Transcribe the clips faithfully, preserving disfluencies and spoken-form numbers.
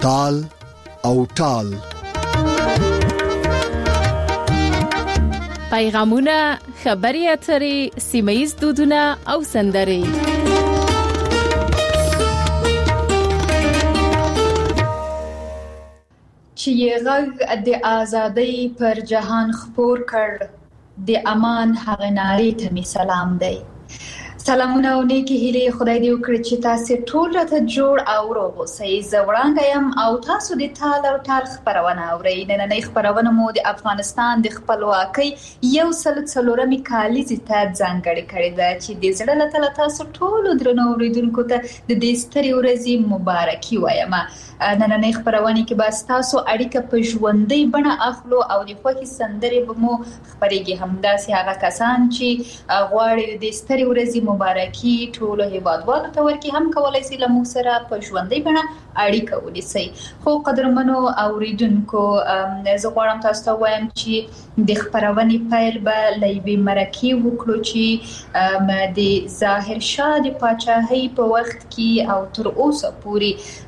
تال او ټال. پیغامونه، خبري اترې، سیمه‌ییز دودونه او سندرې. چې یې غږ د ازادۍ پر جهان خپور کړ، د امان هغه نارې ته می سلام دی. سلامونه او نیکی هیلې خدای دې وکړي چې تاسو ټول راته جوړ او روغ اوسئ. زه وړاندې یم او تاسو د تال او ټال خبرونه اورئ. نننۍ خبرونه مو د افغانستان د خپلواکۍ یو سل څلورمې کالیزې ته ځانګړې کړې ده چې د زړه له تله تاسو ټولو درنو اوریدونکو ته د دې سترې ورځې مبارکي وایم. نننۍ خبرونه کې به تاسو اړیکه په ژوندۍ بڼه اخلو او د خوښي سندرې به مو خبرېږي. همداسې هغه کسان چې غواړي د سترې ورځې مبارکي ټولو هیوادوالو ته ورکړي هم کولای شي له موږ سره په ژوندۍ بڼه اړیکه ونیسئ. خو قدرمنو اوریدونکو، زه غواړم تاسو ته وایم چې د خبرونې پیل به له یوې مرکې وکړو چې د ظاهر شاه د پاچاهۍ په وخت کې او تر اوسه پورې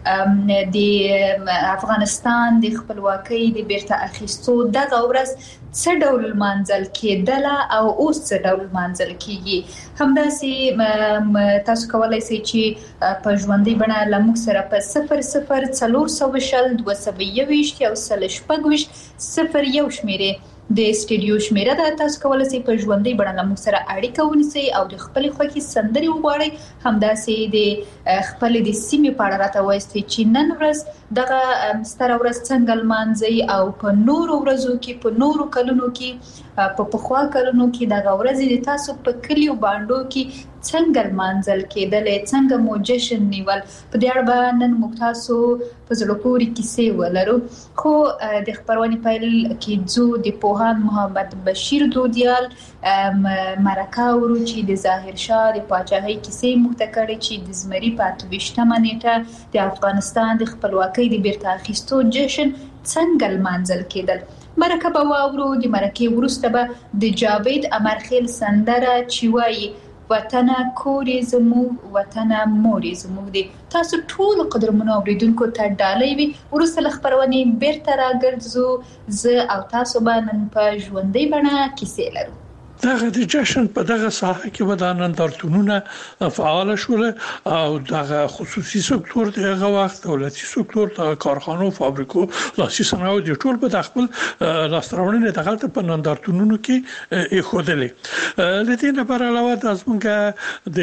د افغانستان د خپلواکۍ د بیرته اخیستو دغه ورځ څه ډول منځل کېدله او اوس څه ډول منځل کېږي. همداسې تاسو کولای شئ چې په ژوندۍ بڼه له موږ سره په صفر صفر څلور سوه شل دوه سوه یوویشت یو سل شپږ ویشت صفر یو شمیرې د سټډیو شمیره ده. تاسو کولای شئ په ژوندۍ بڼه له موږ سره اړیکه ونیسئ او د خپلې خوښې سندرې وغواړئ. همداسې د خپلې د سیمې په اړه راته ووایئ چې نن ورځ دغه ستره ورځ څنګه لمانځئ او په نورو ورځو کې په نورو کلونو کې په پخوا کلونو کې دغه ورځې د تاسو په کلیو باندو کې څنګه لمانځل کېدلې، څنګه مو جشن نیول. په دې اړه به نن موږ تاسو په زړه پورې کیسې ولرو. خو د خبرونې پیل کې ځو د پوهاند محمد بشیر دودیال مرکه ورو چې د ظاهر شاه د پاچاهۍ کیسې موږ ته کړې چې د زمري په اته ویشتمه نیټه د افغانستان د خپلواکۍ د بیرته اخیستو جشن څنګه لمانځل کېدل. مرکه به واورو. د مرکې وروسته به د جاوید امرخیل سندره چې وایي وطنه کورې زموږ، وطنه مورې زموږ دی. تاسو ټول قدرمنو اوریدونکو ته ډالۍ وي. وروسته له خبرونې بیرته راګرځو. زه او تاسو به نن په ژوندۍ بڼه کیسې لرو. دغه د جشن په دغه ساحه کې ودان نندارتونونه فعال شول او دغه خصوصي سکتور دغه وخت دولتي سکتور د کارخانو، فابریکو، لاسي صنایعو د ټول په داخل لاستراوړنې دغه په نندارتونونو کې اخودلې. لدې نه بر علاوه د زمونږه د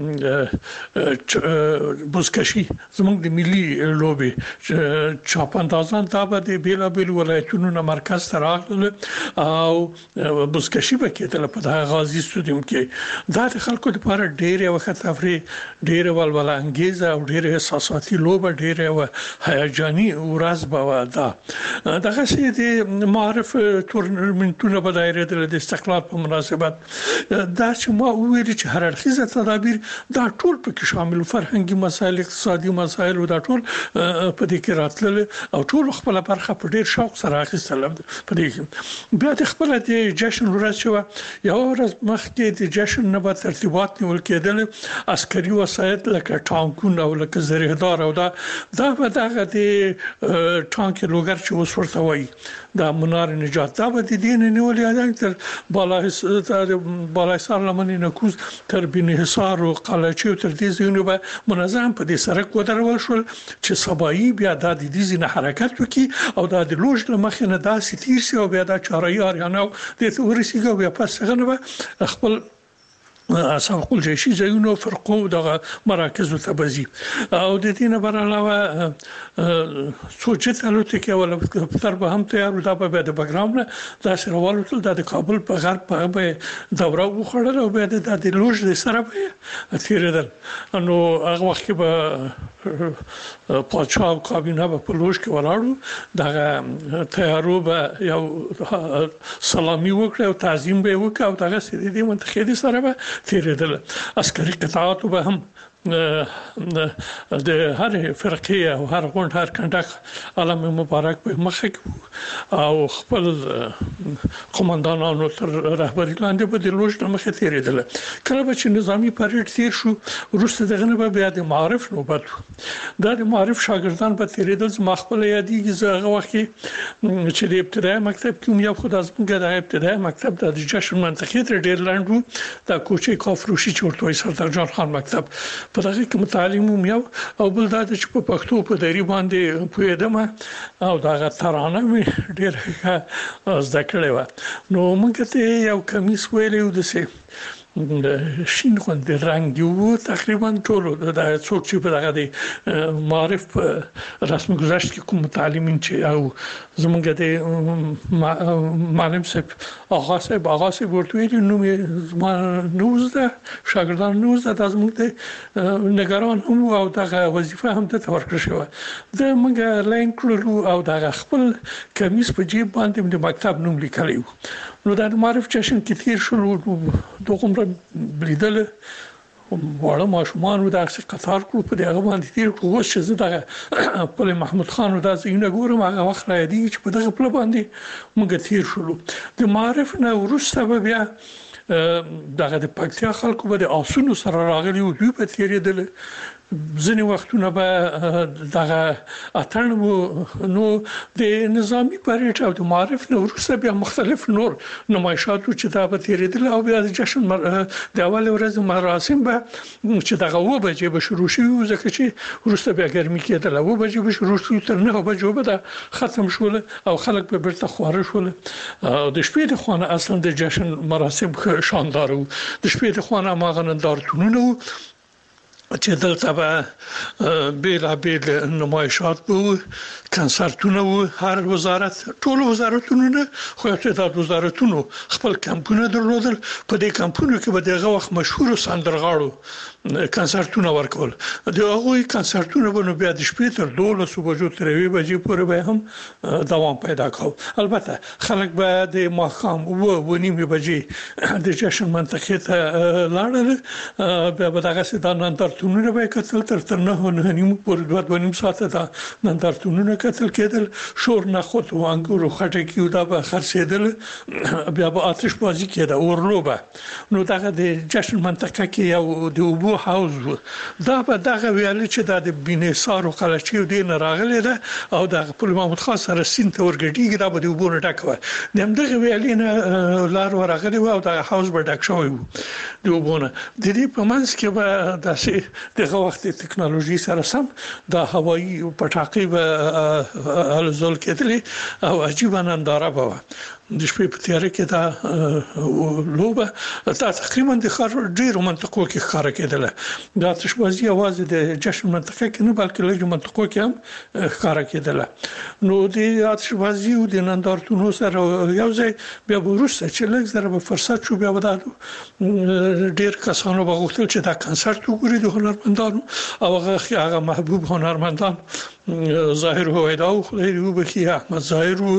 بوزکشي زمونږ د ملي لوبي چاپاندازان دا به د بیلا بیل ولایتونو مرکز ته راغلل او بوزکشي به کېدل په دغه غازی سټډیوم کې. دا د خلکو لپاره ډېر وخت تفریح، ډېر ولول انګیز او ډېر احساساتي لوبه، ډېر هیجاني ورځ به ده. دغه سي د معرف تورنمنټونه په دایره د استقلال په مناسبت دا چې ما ویل چې هر اړخیزه تدابیر دا ټول پکې شامل، فرهنګي مسایل، اقتصادي مسایل او دا ټول په دې کې راتلل او ټول خپل برخه په ډېر شوق سره اخیستل. په دې بیا د خپل د جشن ورځ شو. یو ورځ مخکې د جشن نه به ترتیبات نیول کېدل، عسکري وسایل لکه ټانکونه او لکه زریحدار او دا دا به دغه د ټانک لوګر چې اوس ورته وایي دا منار نجات دا به د دین نیول یادنګ تر بالا بالا سر لمنې نکوز تر بن حصار او قلعه تر دې ځینو به منظم په دې سرک ودرول شول چې سبایی بیا د دې ځینې حرکت وکړي او دا د لوژ مخې نه داسې تیر سي او بیا د چارایار یا نو د ورسیږي بیا پس څنګه خپل سابق الجيشي زيونو فرقو دغه مراکز ته بزي او د دې نه بر علاوه سوچت الوتکه ولا تر به هم تیار دا په د بګراوند دا سره ولول د کابل په غرب په دوره وخړل او به د لوژ د سره په تیرېدل. نو هغه وخت به پاچا او کابینه په لوژ کې ولاړو. دغه تیارو به یو سلامي وکړ او تعظیم به وکړ او دغه سړي د منتخب سره به تیرېدل. عسکري قطعات به هم د هر فرقه او هر غونډ هر کنډک علم مبارک په مخه او خپل قومندانانو تر رهبری لاندې په د لوژ مخه تیریدل. کله چې نظامی پریډ تیر شو وروسته دغه نه بیا د معارف نوبت دا د معارف شاګردان په تیریدل زما خپل یادېږي زغه وخت چې د ابتدایي مکتب کې یو خدای زموږ د ابتدایي مکتب د جشن منطقې تر ډیر لاندې وو د کوچې کافروشي چورتوي سردار جان خان مکتب په دغه کې متعلم یو او بل دا چې په پښتو په دری باندې پوهیدم او دا ترانه مې ډیر زده کړې و. نو موږ ته یو کمیس ویلو د سه شین خوند رنگی و تقریبا ټول د څوک چې په دغه د معرف رسمي گذشت کې کوم متعلمین چې او زمونږ د معلم صاحب آغا صاحب آغا صاحب ورته نو ما نوزده شاګردان نوزده د زمونږ د نگران هم او دغه وظیفه هم ته ورکړل شو د موږ لاین کړو او دغه خپل کمیس په جیب باندې د مکتب نوم لیکلی نو د معرف جشن کې تیر شو دوه بلیدل وړه ماشومان و د قطار کړو په دغه باندې تیر کړو چې زه دغه خپل محمود خان و د زینه ګورم هغه وخت را دی چې په دغه خپل باندې موږ تیر شولو. د معرف نه ورسته بیا دغه د پکتیا خلکو به د آسونو سره راغلي او دوی په تیریدل ځینې وختونه به دغه اتن نو د نظامی پریډ او د معرف نه وروسته بیا مختلف نور نمایشات چې دا به تیریدل او بیا د جشن د اول ورځ مراسم به چې دغه و بجې به شروع شي ځکه چې وروسته بیا ګرمي کېدل و بجې به شروع شي تر نه بجو به دا ختم شول او خلک به بیرته خواره شول. د شپې د خوانه اصلا د جشن مراسم شاندار وو. د شپې د خوانه ماغه نندارتونونه چې دلته به بیل بیل نمایشات وو کنسرتونه وو. هر وزارت ټول وزارتونه خو ته د وزارتونو خپل کمپونه درلودل. په دې کمپونو کې به دغه وخت مشهور سندرغاړو کنسرتونه ورکول. دغه کنسرتونه به نو بیا د شپې تر دولس بجو تر یوې بجې پورې به هم دوام پیدا کاوه. البته خلک به د ماښام و و نیمې بجې د جشن منطقې ته لاړل. بیا به دغه سیدان نندارتونونه به کتل تر تر نه نه نیم پورې دوه دوه نیم ساعته دا نندارتونونه کتل کېدل. شور نه خود و انګور خټکی او دا به خرڅېدل. بیا به آتش بازی کېده اورلوبه. نو دغه د جشن منطقه کې یو د اوبو حوض دا به دغه ویل چې د بینسار او قلچي د راغلی ده او د خپل محمود خان سره سین ته ورګډیږي دا به د اوبو نه ډکوي. د همدغه ویل نه لار ورغلی و او د حوض به ډک شوی و د اوبو نه. د دې په منځ کې به داسې دغه وخت ټکنالوژي سره سم د هوایي پټاقي به الزول کېدلې او عجیب ننداره به د شپې په تیاره کې دا لوبه تا تقریبا د خار ډیرو منطقو کې ښکار کېدله. د آتشبازي आवाज د جشن منطقه کې نه بلکې لږ منطقو کې هم ښکار کېدله. نو د آتشبازي او د نندارتونو سره یو ځای بیا وروسته چې لږ زره په فرصت شو بیا ودا ډیر کسانو بغوښتل چې دا کنسرت وګوري د هنرمندانو او هغه محبوب هنرمندان ظاهر هویدا او خدای دې وبخي احمد ظاهر او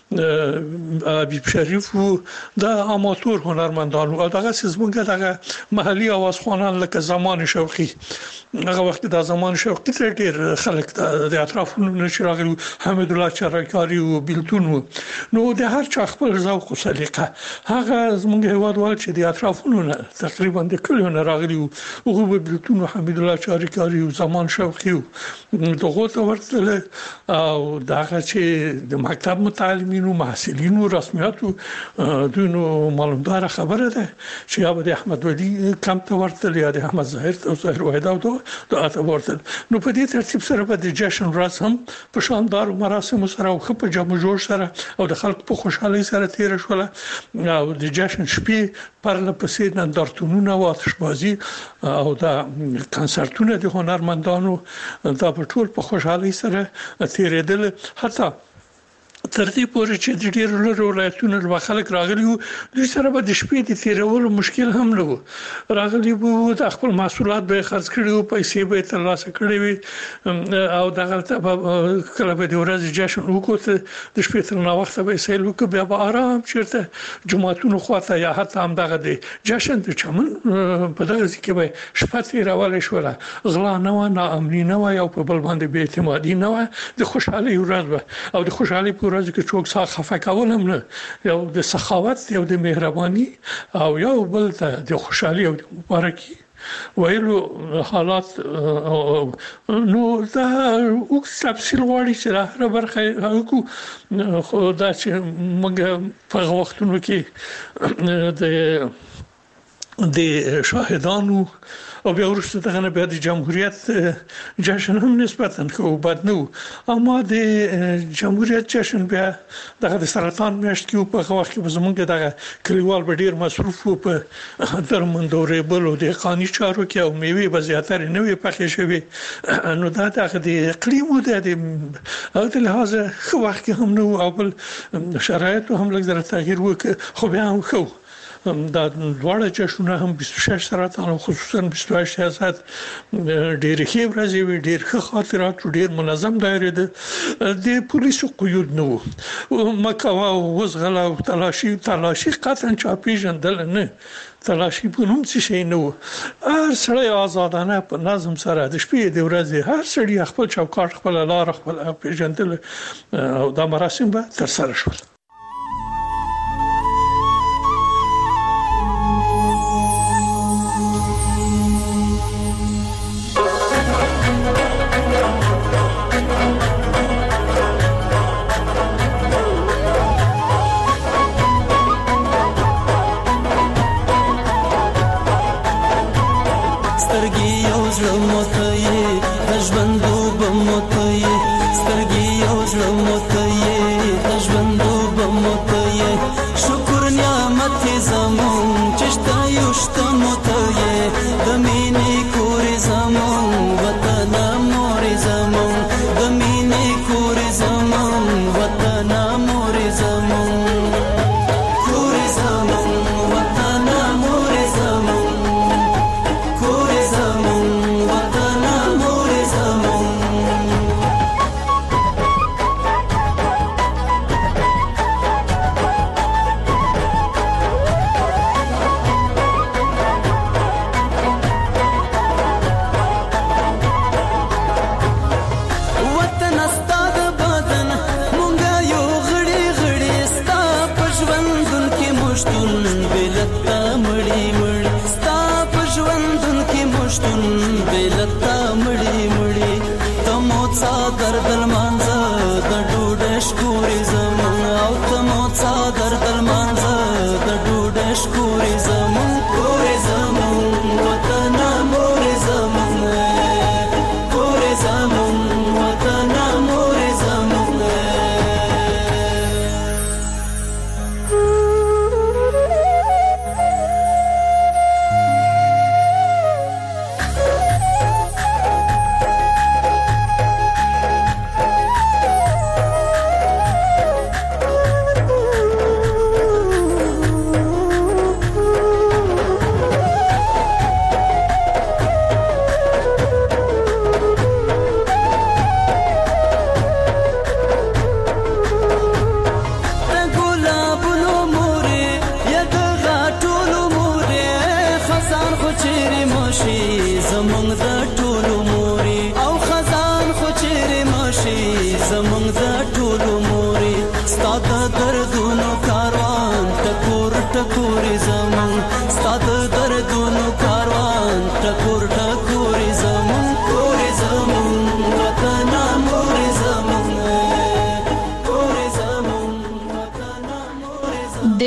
حبیب شریف و د اماتور هنرمندان او دغه سیمونګه دغه محلي اوازخوانان لکه زمان شوقي هغه وخت د زمان شوقي تر ډیر خلک د اطرافونو نشراغلو حمید الله چرکاری او بیلتون نو د هر چا خپل ذوق او سلیقه هغه زمونږ هواد وال چې د اطرافونو تقریبا د کلیو نه راغلي او بیلتون او حمید الله چرکاری او زمان شوقي دغه ته ورته او دغه چې د مکتب متعلمین او محصلین او رسمیاتو دونو معلومدار خبره ده چې یا د احمد ولی کم ته ورته یا د احمد ظاهر او ظاهر وحده او د اته ورته نو په دې ترتیب سره په د جشن رسم په شاندار مراسم سره او خپ جمع جوړ سره او د خلک په خوشحالي سره تیر شول او د جشن شپې پرله پسې نندارتونونه او آتشبازي او د کنسرتونه د هنرمندانو دا په ټول په خوشحالي سره تیرېدل. حتی تر دې پورې چې د ډېرو لرو ولایتونو له خلک راغلي وو دوی سره به د شپې د تیرولو مشکل هم نه وو راغلي وو د خپل محصولات به خرڅ کړي وو پیسې به ترلاسه کړي وي او دغه کله به د ورځې جشن وکړو د شپې تر نو وخت به سیل وکړو بیا به آرام چیرته جمعهتونو خواته یا حتی هم دغه د جشن د چمن په دغه ځکه به شپه تیرول شوله غلا نه و نه امني نه و او په بل باندې به اعتمادي نه و د خوشحالي ورځ او د خوشحالي په ورځ کې څوک څخه خفه کول هم نه یو د سخاوت یو د مهرباني او یو بل ته د خوشحالي او د مبارکي ویلو حالات نو دا او تفصیل غواړي چې هر برخه کو خو دا چې موږ په وختونو کې د د شاهدانو او بیا ورسته دغه بیا د جمهوریت جشن هم نسبتاً خو بد نه اما د جمهوریت جشن بیا دغه د سرطان میاشت کې په وخت کې زمونږ دغه کلیوال به ډیر مصروف په درمندورې بل او د قانوني چارو کې او میوه به زیاتره نه وي پخې شوی نو دا دغه د اقلیم او د او د لحاظ خو وخت هم نو او بل شرایط هم لږ زره تغییر وکړ خو بیا هم خو دا دواړه جشنونه هم بیست و شش سرطان خصوصا بیست و هشت ساعت ډېر ښه ورځې وي ډېر ښه خاطرات ډېر منظم دایره ده د پولیسو قیود نه وو مکه او وزغلا او تلاشي تلاشي قطعا چا پیژندل نه تلاشي په نوم څه شي نه وو هر سړی آزادانه په نظم سره د شپې د ورځې هر سړی خپل چوکاټ خپل لار خپل پیژندل او دا مراسم به تر سره شول Zamo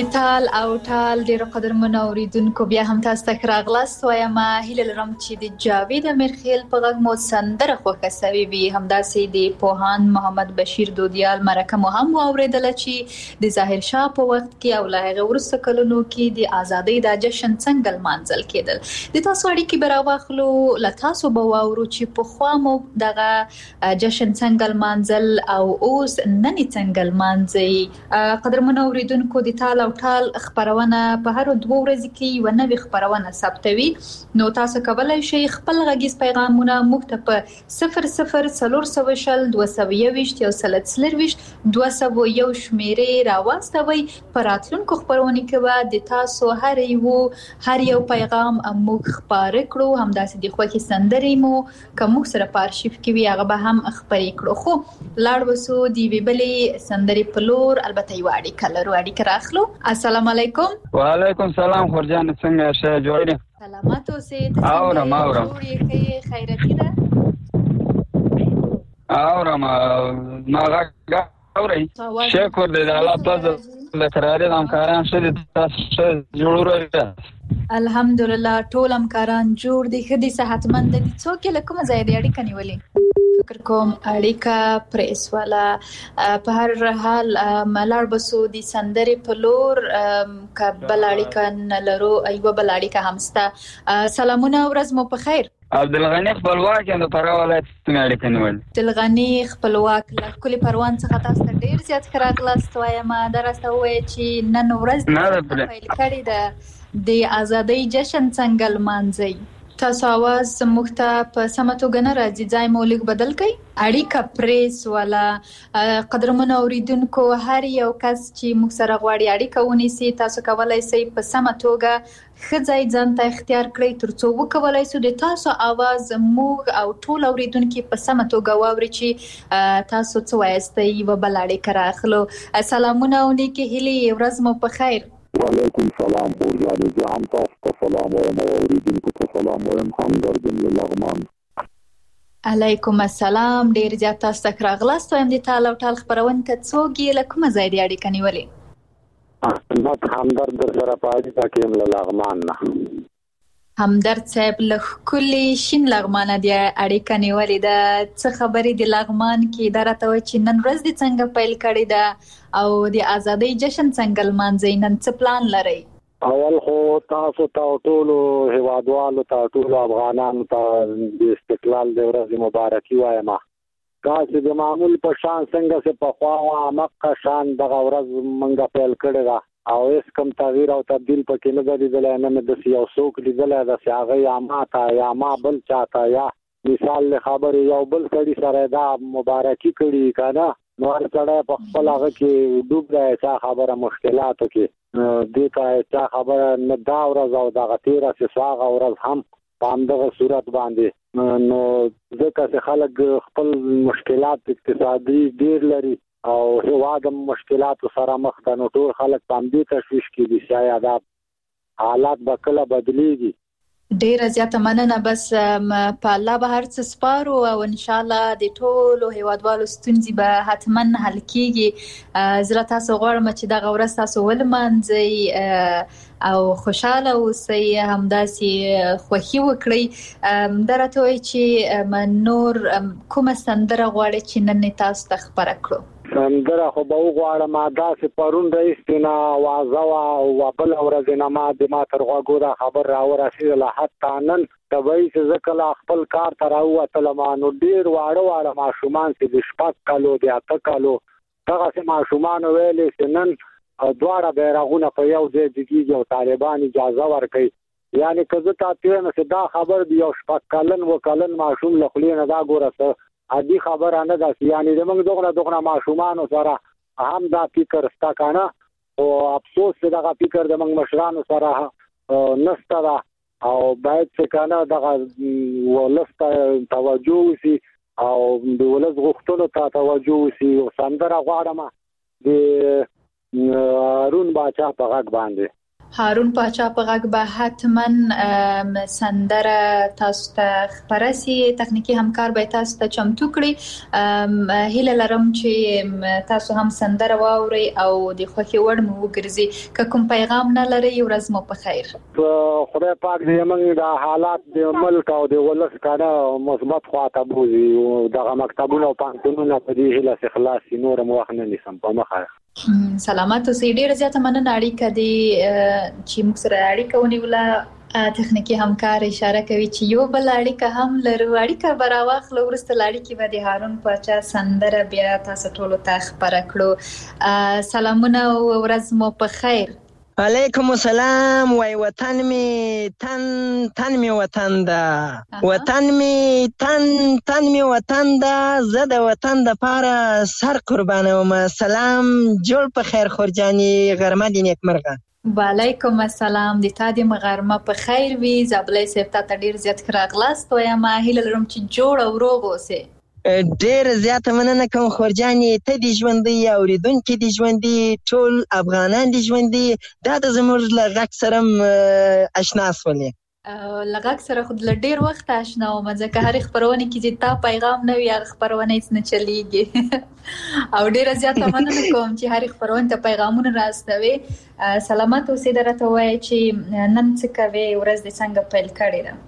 د تال او ټال ډیر قدرمن اوریدونکو بیا هم تاسو ته راغلاست وایم هیله لرم چې د جاوید امیرخیل په غږ مو سندره خوښه سوي وي همداسې د پوهاند محمد بشیر دودیال مرکه مو هم اوریدل چې د ظاهر شاه په وخت کې او لا هغه وروسته کلونو کې د ازادۍ د جشن څنګه لمانځل کېدل د تاسو اړیکې براواخلو ل تاسو به واورو چې په خوا مو دغه جشن څنګه لمانځل او اوس نن څنګه لمانځي قدرمن اوریدونکو د تال او ټال خبرونه په هر دوه ورځې کې یو نوې خبرونه ثبتوي نو تاسو کولای شئ خپل غږیز پیغامونه موږ ته په صفر صفر څلور سوه شل دوه سوه یوویشت یو سل څلرویشت دوه سوه یو شمیرې راواستوي په راتلونکو خبرونه کې به د تاسو هر یو هر یو پیغام موږ خبرې کړو همداسې د خوښي سندرې مو کوم سره په ارشیف کې وي هغه به هم خبرې کړو خو لاړ وسو دی ویبلې سندرې په لور البته یو اړیکه لرو اړیکه راخلو السلام علیکم وعلیکم سلام خورجان څنګه شه جوړې سلامات اوسې اورم اورم جوړې خیرتي ده اورم ما غږ اوري شکر دې الله پاک لکراري همکاران شه تاسو جوړو الحمدلله ټول همکاران جوړ دي خدي صحتمند دي څوک له کومه ځای دی اړیکه نیولې فکر کوم اړیکه پریس والا په هر حال ملار بسو دي سندرې په لور کبل اړیکه نلرو ایوه بل اړیکه همستا سلامونه ورځ مو په خیر عبدالغنی خپلواک د فراه ولایت څخه اړیکه نیول عبدالغنی خپلواک له کلی پروان څخه تاسو ته ډیر زیات خراغلاست وایم درسته وای چې نن ورځ د پیل کړي د د ازادۍ جشن څنګه لمانځي تاسو आवाज موږ ته په سمتو غن راځي ځای مولک بدل کړي اړیکه پریس والا قدرمن اوریدونکو هر یو کس چې موږ سره غواړي اړیکه ونیسي تاسو کولای شئ په سمتوګه خځای ځان ته اختیار کړئ ترڅو وکولای شو د تاسو आवाज موږ او ټول اوریدونکو په سمتوګه واوري چې تاسو څه وایستئ و بل اړیکه راخلو سلامونه او نیکی هیلي ورځ مو په خیر وعلیکم سلام خورجان جان تاسو سلام او اوریدونکو سلام او همدرد لغمان علیکم السلام ډیر زیات تاسو ته راغلاست وایم د تال او ټال خبرونه ته څوک یې لکه مزای دی اړیکه نیولې احمد همدرد سره پاتې تا کې لغمان نه همدرد صاحب له کلی شین لغمان دی اړیکه نیولې ده څه خبرې د لغمان کې درته وای چې نن ورځ د څنګه پیل کړی ده او د ازادۍ جشن څنګه لمانځي نن څه پلان لري اول خو تاسو ته ټول هیوادوالو ته ټول افغانانو ته د استقلال د ورځې مبارکي وایم تاسو د معمول په شان څنګه چې په خوا مکه شان دغه ورځ منګه پیل کړی ده او اس کوم تغییر او تبديل پکې نه لیدل نه مې د یو څوک لیدل د سیاغه یا ماته یا ما بل چاته یا مثال له خبر یو بل کړي سره دا مبارکي کړي کنه نو هر څړې په خپل هغه کې ډوب دی چې خبره مشکلاتو کې دې ته چې خبره نه دا ورځ او دا غتیره چې سواغه ورځ هم په همدغه صورت باندې نو ځکه چې خلک خپل مشکلات اقتصادي ډیر لري او هیواد مشکلات سره مخ ده نو ټول خلک باندې تشویش کې دي شاید حالات به کله بدلیږي ډیر زیاته مننه بس په الله به هر څه سپارو او ان شاء الله د ټولو هیوادوالو ستونزې به حتما حل کیږي زړه تاسو غواړم چې دغه ورځ تاسو ولمانځئ او خوشاله اوسئ همداسې خوښي وکړئ درته وایي چې نور کومه سندره غواړئ چې نن تاسو ته خبره کړو سندره خو به وغواړم داسې پرون رئیس نه وازه او بل ورځ نه ما د ما تر غوږو دا خبر راورسېدله حتی نن طبیعي چې زه کله خپل کار ته راووتلم نو ډېر واړه واړه ماشومان چې د شپږ کالو د اته کالو دغسې ماشومانو ویلې چې نن دواړه بیرغونه په یو ځای جګېږي او طالبان اجازه ورکوي یعنې که زه تا تېره چې دا خبر د یو شپږ کلن و کلن ماشوم له خولې نه دا ګوره څه عادي خبره نه ده یعنې زموږ دغه دغه ماشومانو سره هم دا فکر شته کنه او افسوس چې دغه فکر زموږ مشرانو سره نشته ده او باید چې کنه دغه ولس ته توجه وشي او د ولس غوښتنو ته توجه وشي او سندره غواړم د هارون باچا په غږ باندې هارون پاچا په غږ به حتما سندره تاسو ته خپره سي. تخنیکی همکار به تاسو ته چمتو کړي. هیله لرم چې تاسو هم سندره واورئ او د خوښي وړ مو وګرځي. که کوم پیغام نه لري ورځ مو په خیر. خدای پاک دې موږ د حالات د ملک او د ولس کاره مثبت خواته بوزي او دغه مکتبونه او پانتونونه په دې هیله خلاص نور مو وخت نه نیسم په مخه. سلامات اوسئ. ډېر زیاته مننه اړیکه دې چې موږ سره اړیکه ونیوله. تخنیکی همکار اشاره کوي چې یو بل اړیکه هم لرو. اړیکه به راواخلو وروسته له اړیکې به د هارون پاچا سندره بیا تاسو ټولو ته خپره کړو. سلامونه او ورځ مو په خیر. علیکم السلام. وای وطن می تن تن می وطن ده، وطن می تن تن می وطن ده، زه د وطن د پاره سر قربانوم. سلام جوړ په خیر خورجانی غرمه دی نیکمرغه. وعلیکم السلام. د تا د غرمه په خیر وي. زابلې صاحب ته ډیر زیات راغلاست وایم. هیله لرم چې جوړ او روغ اوسئ. ډیر زیاته مننه کوم خورجانی. ته دې ژوندۍ، اوریدونکي دې ژوندۍ، ټول افغانان دې ژوندۍ. دا د زموږ له غږ سره اشنا شولې. له غږ سره خو له ډیر وخت اشنا وم، ځکه هرې خپرونې کې چې تا پیغام نه وي هغه خپرونه هېڅ نه چلیږي. او ډیره زیاته مننه کوم چې هرې خپرونې ته پیغامونه راستوي. سلامت اوسئ. درته وایي چې نن څه کوې، ورځ دې څنګه پیل کړې ده؟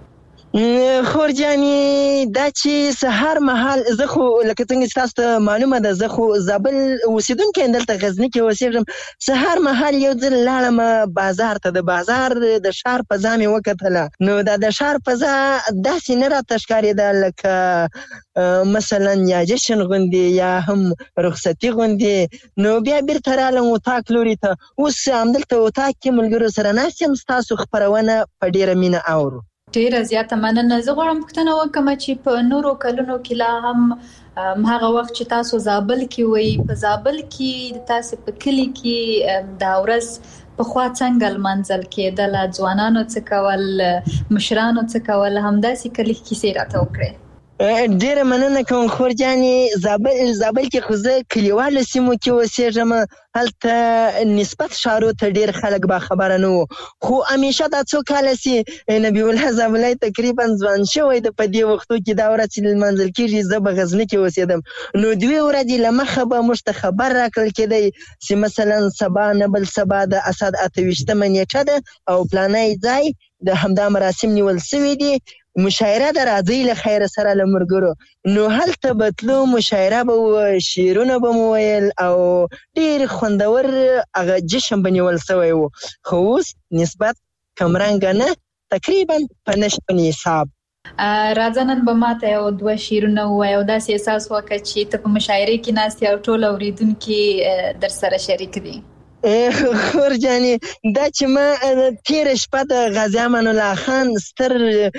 خورجانی دا چې سهار مهال زه خو لکه څنګه تاسو ته معلومه ده زه خو زابل اوسیدونکی یم، دلته غزني کې اوسېږم. سهار مهال یو ځل لاړم بازار ته. د بازار د ښار فضا مې وکتله، نو دا د ښار فضا داسې نه راته ښکارېده لکه مثلا یا جشن غوندې یا هم رخصتي غوندې. نو بیا بیرته رالم اتاق لوري ته. اوس همدلته اتاق کې ملګرو سره ناست یم، ستاسو خپرونه په ډېره مینه اورو. ډیره زیاته مننه. زه غواړم پوښتنه وکړم چې په نورو کلونو کې لا هم هغه وخت چې تاسو زابل کې وئ، په زابل کې تاسو په کلي کې دا ورځ پخوا څنګه لمانځل کېدله؟ ځوانانو څه کول، مشرانو څه کول؟ همداسې کلي کیسې راته وکړئ. ډیره مننه کوم خورجانی. زابل زابل کې خو زه کلیوالو سیمو کې اوسېږم. هلته نسبت ښارو ته ډیر خلک با خبره نه وو، خو همیشه دا څو کاله چې نبی الله زابلی تقریبا ځوان شوی ده، په دې وختو کې دا ورځ چې لمانځل کېږي زه به غزني کې اوسېدم. نو دوې ورځې له مخه به موږ ته خبر راکړل کېدی چې مثلا سبا نه بل سبا د اسد اته ویشتمه نیټه ده او پلانی ځای د همدا مراسم نیول سوي دي. مشاعره ده، راځئ له خیره سره له ملګرو. نو هلته به تلو، مشاعره به وه، شعرونه به مو ویل او ډېر خوندور هغه جشن به نیول سوی و. خو اوس نسبت کمرنګه نه، تقریبا په نشپن حساب. راځه نن به ماته یو دوه شعرونه ووایه او داسې احساس وکړه چې ته په مشاعرې کې ناست یې او ټول اورېدونکي در سره شریک دي. خورجانی دا چې ما تیره شپه د غازي امان الله خان ستر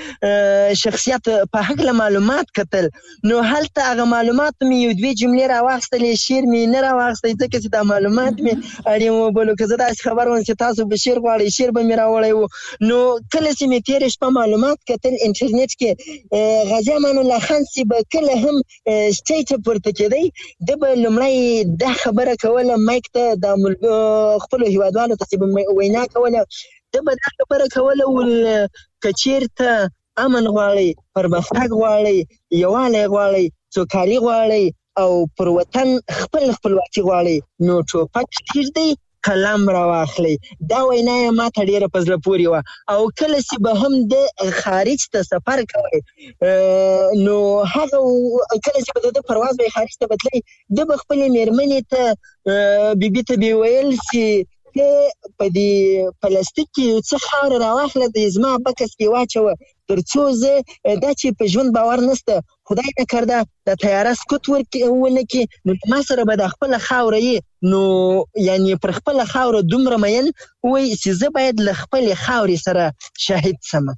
شخصیت په هکله معلومات کتل، نو هلته هغه معلومات مې یو دوې جملې راواخیستلې، شعر مې نه راواخیستی ځکه چې دا معلومات مې اړین وبلو. که زه داسې خبر وم چې تاسو به شعر غواړئ شعر به مې راوړی و. نو کله چې مې تیره شپه معلومات کتل انټرنیټ کې، غازي امان الله خان چې به کله هم سټیج ته پورته کېدی، ده به لومړی دا خبره کوله مایک ته د خپلو هیوادوالو ته چې به وینا کوله، ده به دا خبره کوله ول که چېرته امن غواړئ، پرمختګ غواړئ، یووالی غواړئ، سوکالي غواړئ او پر وطن خپل خپلواکي غواړئ، نو ټوپک کېږدئ، قلم راواخلئ. دا وینا یې ما ته ډېره په زړه پورې وه. او کله چې به هم د خارج ته سفر کوئ، نو هغه کله چې به د ده پرواز به یې خارج ته به تلئ، ده به خپلې مېرمنې ته بیبي ته به ویل چې ته په دې پلاستیک کې یو څه خاوره راواخله، د زما بکس کې واچوه، تر څو زه دا چې په ژوند باور نشته، خدای نکرده د طیاره سکوت ونه کړي، نو ما سره به د خپله خاوره یې، نو یعنې پر خپله خاوره دومره مین وایي چې زه باید له خپلې خاورې سره شهید سمه.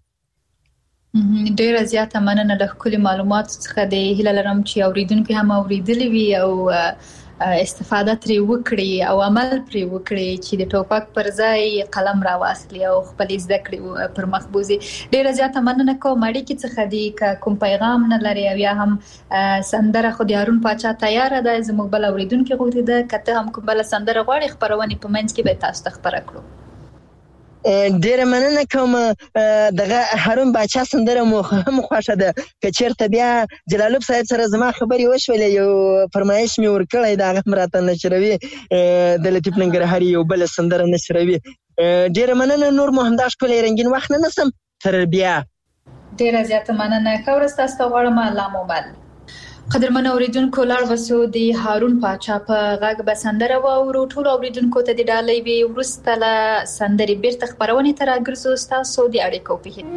ډیره زیاته مننه له ښکلي معلوماتو څخه. د هیله لرم چې اوریدونکي هم اوریدلي وي او استفاده ترې وکړي او عمل پرې وکړي چې د ټوپک پر ځای قلم راواخلي او خپلې زده کړې پر مخ بوځي. ډیره زیاته مننه کوم. اړیکې څخه دي که کوم پیغام نه لري او یا هم سندره خو د هارون پاچا تیاره ده، زموږ بل اوریدونکي غوښتي ده که ته هم کوم بله سندره غواړې خپرونې په منځ کې به تاسو ته خپره کړو. ډیره مننه کوم. دغه هارون باچا سندره مو هم خوښه ده. که چېرته بیا جلالوب صاحب سره زما خبرې وشولې، یو فرمایش مې ورکړی د هغه هم راته نشروي، د لطیف ننګرهاري یو بله سندره نشروي. ډیره مننه. نور مو همدا ښکلی رنګین وخت نه نسم. تر بیا. ډیره زیاته مننه. ښه ورځ تاسو ته غواړم. الله مو بل. قدرمن اوریدونکو، لاړ بسو د هارون پاچا په غږ به سندره واورو. ټول اوریدونکو ته د ډالۍ وي. وروسته له سندرې بیرته خپرونې ته راګرځو ستاسو د اړیکو په هیله.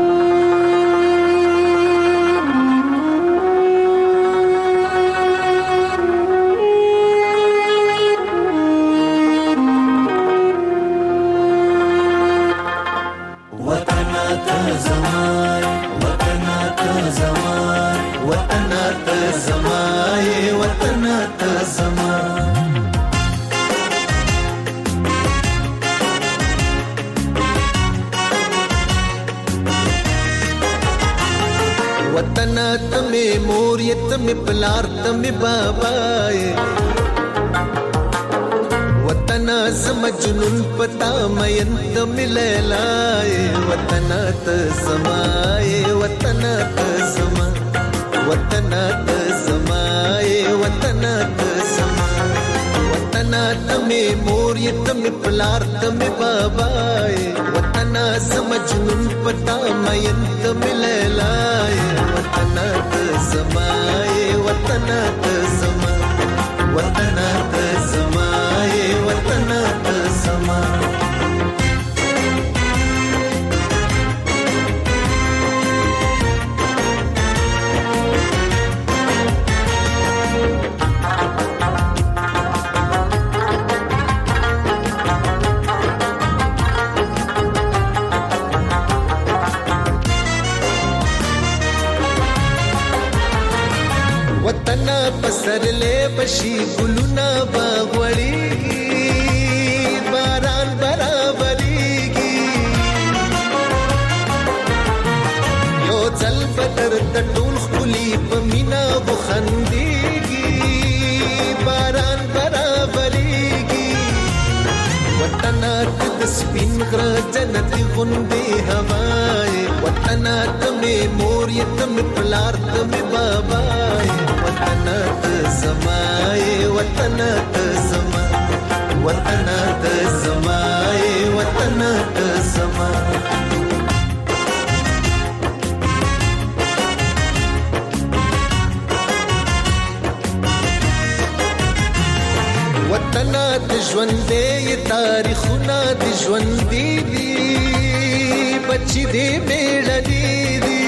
تمہیں پلار تمہیں بابائے وطنا زما جنون پتا مین تمہیں لیلائے وطنا تزمائے وطنا تزما وطنا تزمائے وطنا تزما وطنا تمہیں موری تمہیں پلار تمہیں بابائے وطنا زما جنون پتا مین تمہیں لیلائے وطنا تزمائے وطنا تزما وطنا تزمائے وطنا تزما وطنا پسر لے بشی گلونا باغوڑیگی باران برابریگی یو ځل بدر تټول خلی پمینا بخندیگی باران برابریگی وطنا تد سپین غر جنتی غنبی ہوائے وطنا تمہیں موری تمہیں پلار تمہیں بابائے وطنا تزمائے وطنا تزما وطنا تزمائے وطنا تزما وطنا د ژوندې تاریخونه د ژوندې دي بچي دې میړني دي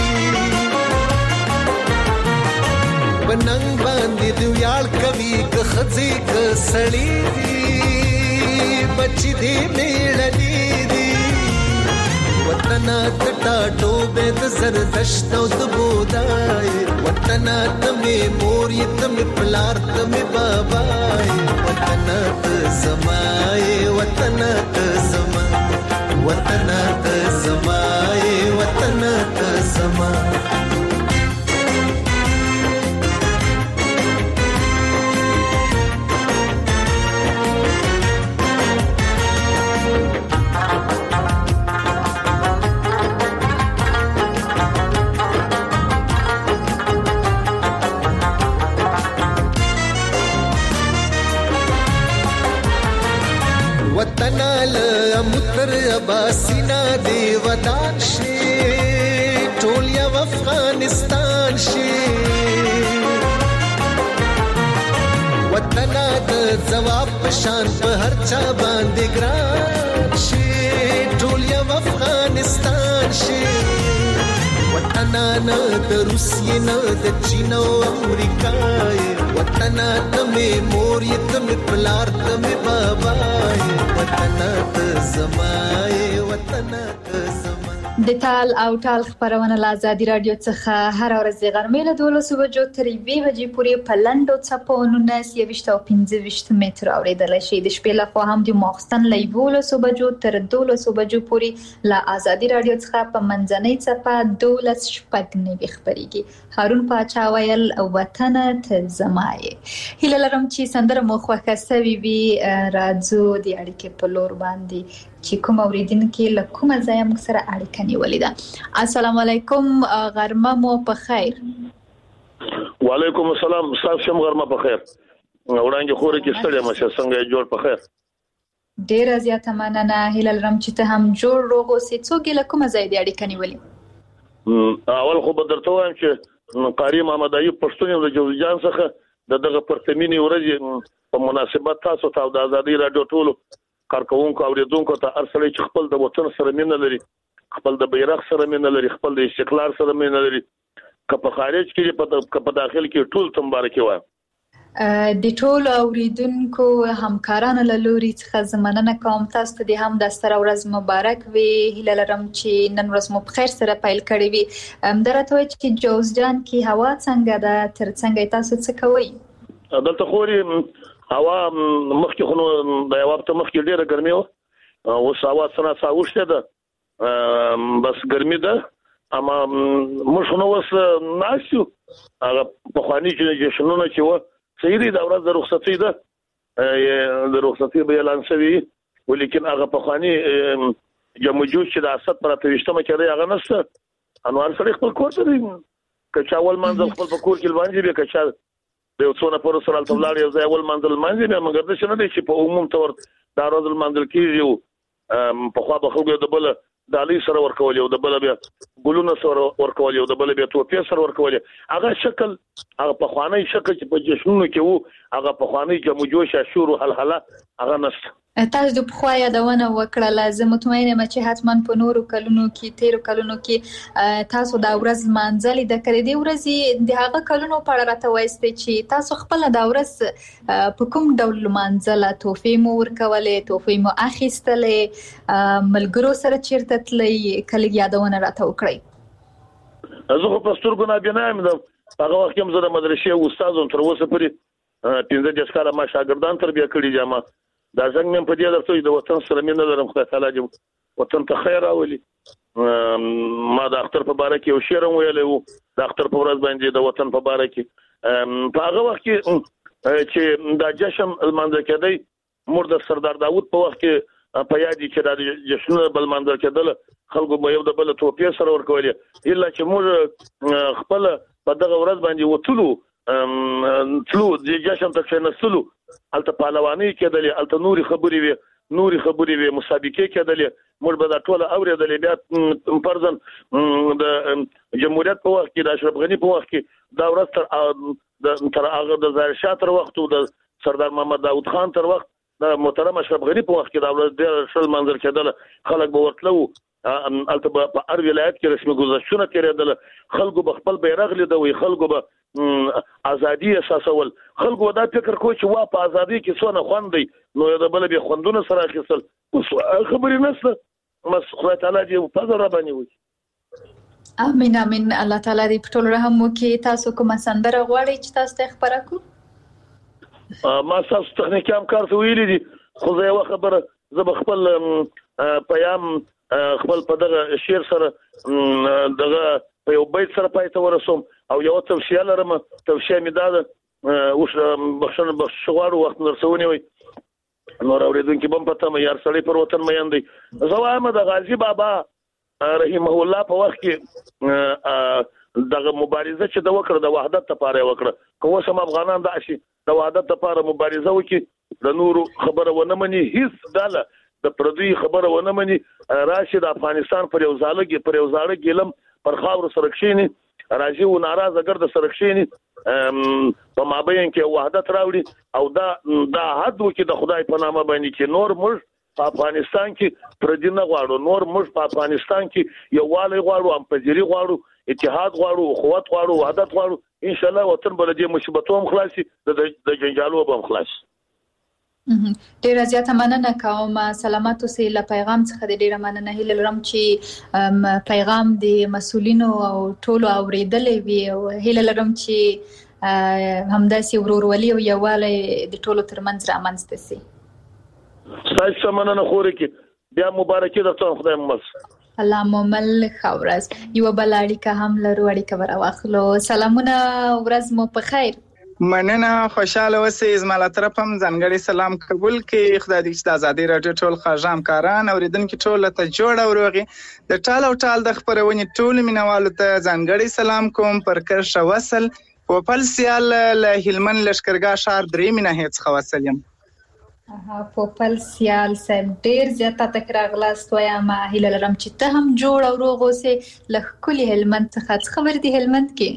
بننګ باندې دی یال کوي که خزي که سړی دي بچي دې میړني دي وطنا کټا ټوبه د زردشت او د بودای وطنا تمه موري تمه پلار تمه بابای وطنا تزمای وطنا تزما وطنا تزمای وطنا تزما وطنا لمتر اباسینا دی ودان شي ټول یو افغانستان شي وطنا د جواب پشان په هر چا باندې ګران شي ټول یو افغانستان شي وطنا نه د روسیې نه د چین او امریکا وطنا تمه موري تمه پلار تمه بابای وطنا تزمای وطنا تزما د تال او ټال خبرونه له ازادي رادیو څخه هر ورځ د غرمې له دولسو بجو تر یوې بجې پورې په لنډو څپو نولس یویشت او پنځه ویشت متره اورېدلی شي. د شپې لخوا هم د ماخستن له یولسو بجو تر دولسو بجو پورې له ازادي رادیو څخه په منځنۍ څپه دولس شپږ نوي خپرېږي. هارون پاچا ویل وطن ته زمایې. هیله لرم چې سندره مو خوښه سوي وي. راځو د اړیکې په لور باندې چې کوم اوریدونکو له کومه ځای موږ سره اړیکه نیولې ده. السلام علیکم، غرمه مو په خیر. وعلیکم السلام، صاحب شم غرمه په خیر. وړاندې خوري کې ستړي مشه څنګه جوړ په خیر. ډیره زیاته مننه. هیله لرم چې ته هم جوړ روغ اوسې. څوک له کومه ځای دی اړیکه نیولې؟ اول خو به درته وایم چې قاری محمد ایوب پښتون د جوزجان څخه د دغه پرتمینی ورځ په مناسبت تاسو ته د ازادي رادیو ټولو کارکونکو اوریدونکو ته ارسلې چې خپل د وطن سره مینه لري، خپل د بیرغ سره مینه لري، خپل د استقلال سره مینه لري، که په خارج کې په په داخل کې ټول ته مبارکي وایم. د ټولو اوریدونکو همکارانو له لوري څخه مننه کوم. تاسو ته هم د ستر ورځ مبارک وي. هیله لرم چې نن ورځ مو په خیر سره پیل کړی وي. درته وایي چې جوزجان کې هوا څنګه ده، تر څنګه تاسو څه کوئ؟ دلته خوري هوا مخکې خو د یو وخت مخکې ډیره ګرمي و، اوس هوا سره ساوښته ده، بس ګرمي ده. اما موږ نو اوس ناسو هغه په خواني چې جشنونه چې و سیدی د ورځ د رخصتۍ ده، د رخصتۍ به اعلان شوی، ولیکن هغه په خواني جمجوج چې د اسد پر اتويشتمه کې هغه نشته. انوار سره خپل کور ته دی، که چاول منځل خپل په کور کې لوانځي به کچا د څونه پر سره التبلار یو ځای اول منځل منځي به مګر د شنه دي چې په عموم تور دا روز المنځل کیږي په خوا به خلکو د بل د علي سره ورکول یو د بل بیا ګلونه سره ورکول یو د بل بیا توپې سره ورکول. هغه شکل هغه په خواني شکل چې په جشنونو کې وو هغه په خواني جمجوش شور او حلحله هغه نشته. تاسو د خو یادونه وکړه، لازم مطمئنه م چې حتما په نورو کلونو کې تیرو کلونو کې تاسو دا ورځ مانځلې د کړې دی ورځي د هغه کلونو په اړه راته وایستې چې تاسو خپل دا ورځ په کوم ډول مانځله؟ توفې مو ورکولې، توفې مو اخیستلې، ملګرو سره چیرته تلې؟ کله یادونه راته وکړئ. زه خو په سترګو نه بینایم د هغه وخت هم زه د مدرسې استاد هم تر اوسه پورې پنځه دېرش کاله ما شاګردان تربیه کړي دي. ما دا څنګه مې په دې درته د وطن سره مینه لرم، خدای تعالی دې وطن ته خیر راولي. ما د اختر په باره کې یو شعر ویلی و، د اختر په ورځ باندې د وطن په باره کې په هغه وخت کې چې دا جشن لمانځل کېدی، موږ د سردار داود په وخت کې په یاد چې د جشنونه بل لمانځل کېدل، خلکو به یو د بل توپې سره ورکولې، الا چې موږ خپل په دغه ورځ باندې وتلو تلو د جشن ته کېناستلو، هلته پهلوانۍ کېدلې، هلته نورې خبرې وې، نورې خبرې وې، مسابقې کېدلې، موږ به دا ټوله اورېدلې. بیا فرضاً د جمهوریت په وخت کې د اشرف غني په وخت کې دا ورځ تر تر هغه د ظاهر شاه تر وخت او د سردار محمد داود خان تر وخت د محترم اشرف غني په وخت کې دا ورځ ډېر ښه لمانځل کېدله. خلک به ورتلو، هلته به په هر ولایت کې رسمي ګذشتونه تېرېدله، خلکو به خپل بیرغ لیدوي، خلکو به ازادي احساسول، خلکو دا فکر کوي چې وا په ازادي کې څونه خوند دی، نو د بل به خوندونه سره اخیستل. اوس خبرې نشته، بس خدای تعالی دې فضل را باندې وکړي. امين امين. الله تعالی دې په ټول رحم وکړي. تاسو کومه سندره غواړئ چې تاسو ته خبره کوم؟ ما تاسو تخنیکي همکار ته ویلي دي، خو زه یو خبره زه به خپل پیام خپل په دغه شعر سره دغه په یو بیت سره پای ته ورسوم او یو توصیه لرم. توصیه مې دا ده، اوس بخښنه بخښغواړو وخت درسونی وي نور اوریدونکو بم پته مې یار سړی پر وطن مې اندي. زه وایم د غازی بابا رحمه الله په وخت کې دغه مبارزه چې د وکړه د وحدت لپاره وکړه، کوم سم افغانان د اشي د وحدت لپاره مبارزه وکړي، د نورو خبره ونه مني، هیڅ ډاله د پردوی خبره ونه مني، راشد افغانستان پر یو ځالګي پر یو ځاړه ګلم پر خاور سره کښینی، راځي و ناراضه ګرد سره کښینی، په مابین کې وحدت راوړي او دا دا حد وکړي د خدای په نامه باندې چې نور موږ په افغانستان کې پردي نه غواړو، نور موږ په افغانستان کې یووالی غواړو، همپذیري غواړو، اتحاد غواړو، اخوت غواړو، وحدت غواړو. ان شاء الله وطن بل دې مصیبتو هم خلاصي، د جنجالو به هم خلاصي. ډیره زیاته مننه کوم. سلامات اوسئ. له پیغام څخه د ډیره مننه. هیله لرم چې پیغام د مسولینو او ټولو اوریدلې وي او هیله لرم چې همداسې ورورولي او یووالی د ټولو ترمنځ رامنځته شي. ستاسو مننه خوري کې بیا مبارکي درته خدای ممس. الله مومل خورز. یو بل اړیکه هم لرو، اړیکه ور واخلو. سلامونه، ورځ مو په خیر. مننه، خوشاله اوسئ. زما له طرفه هم ځانګړی سلام قبول کړئ. خدای دې چې د ازادۍ راډیو ټول خواږه همکاران اورېدونکي ټول ته جوړ او روغ د ټال او ټال د خپرونې ټولو مینوالو ته ځانګړی سلام کوم. پر کرښه وصل پوپل سیال له هلمند لښکرګاه ښار درېیمې ناحیې څخه وصل یم. پوپل سیال صاحب ډېر زیاته تک راغلاست. وایم هیله لرم چې ته هم جوړ او روغ اوسې. له ښکلي هلمند څخه څه خبر دي هلمند کې؟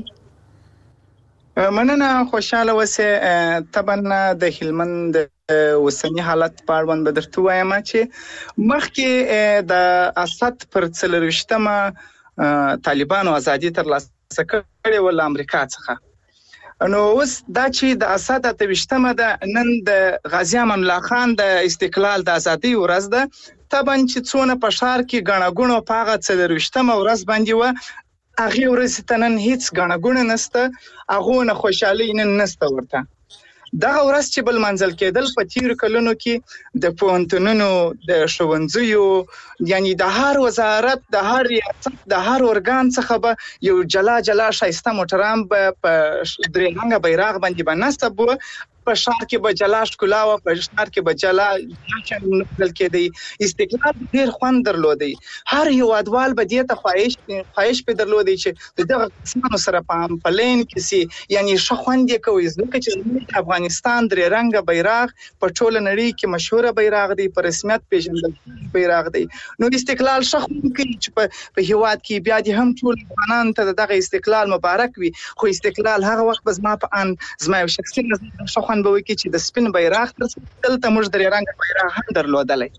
مننه، خوشاله اوسئ. طبعا د هلمند اوسنی حالت په اړوند به درته ووایم چې مخکې د اسد پر څلرویشتمه طالبانو ازادي ترلاسه کړې وه له امریکا څخه. نو اوس دا چې د اسد اته ویشتمه ده، نن د غازي امان الله خان د استقلال د ازادۍ ورځ ده. طبعا چې څونه په ښار کې ګڼه ګوڼه په هغه څلرویشتمه ورځ باندې وه، هغې ورځې ته نن هېڅ ګڼه ګوڼه نشته، هغونه خوشحالۍ نن نشته ورته. دغه ورځ چې بل منځل کېدل په تیرو کلونو کې د پوهنتونونو د ښوونځیو، یعنی د هر وزارت د هر ریاست د هر ارګان څخه به یو جلا جلا ښایسته موټران به په درې رنګه بیرغ باندې به نصب وه. په ښار کې به جلا ښکلا وه، په ښار کې به جلا جشن لمانځل کېدی. استقلال ډېر خوند درلودی. هر هېوادوال به دې ته خواهش خواهش پې درلودی چې د دغه کسانو سره په پلین کې سي، یعنی ښه خوند یې کوي. ځکه چې زموږ د افغانستان درې رنګه بیرغ په ټوله نړۍ کې مشهوره بیرغ دی، په رسمیت پېژندل بیرغ دی. نو استقلال ښه خوند کوي چې په هېواد کې بیا دې هم ټول افغانانو ته د دغه استقلال مبارک وي. خو استقلال هغه وخت به زما په ان زما یو شخصي نظر ښه خوند به وکړي چې د سپین بیرغ تر څنګ دلته موږ درې رنګه بیرغ هم درلودلی.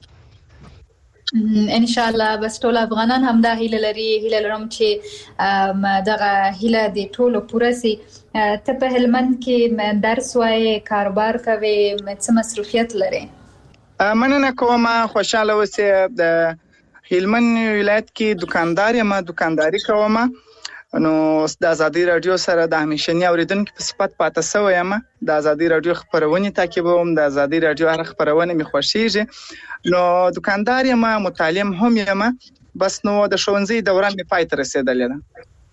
ان شاء الله بس ټول افغانان هم دا هیله لري. هیله لرم چې دغه هیله د ټولو پوره سي. ته په هلمند کې درس وایې، کاروبار کوې، څه مصروفیت لرې؟ مننه کوم، خوشاله اوسئ. د هلمند ولایت کې دوکاندار یم، دوکانداري کوم. نو د ازادۍ راډیو سره د همیشني اورېدونکي په صفت پاته سوی یم. د ازادۍ راډیو خپرونې تعقیبوم، د ازادۍ راډیو هر خپرونه مې خوښیږي. نو دوکاندار یم، متعلم هم یم. بس نو د ښوونځي دوره مې پای ته رسېدلې ده.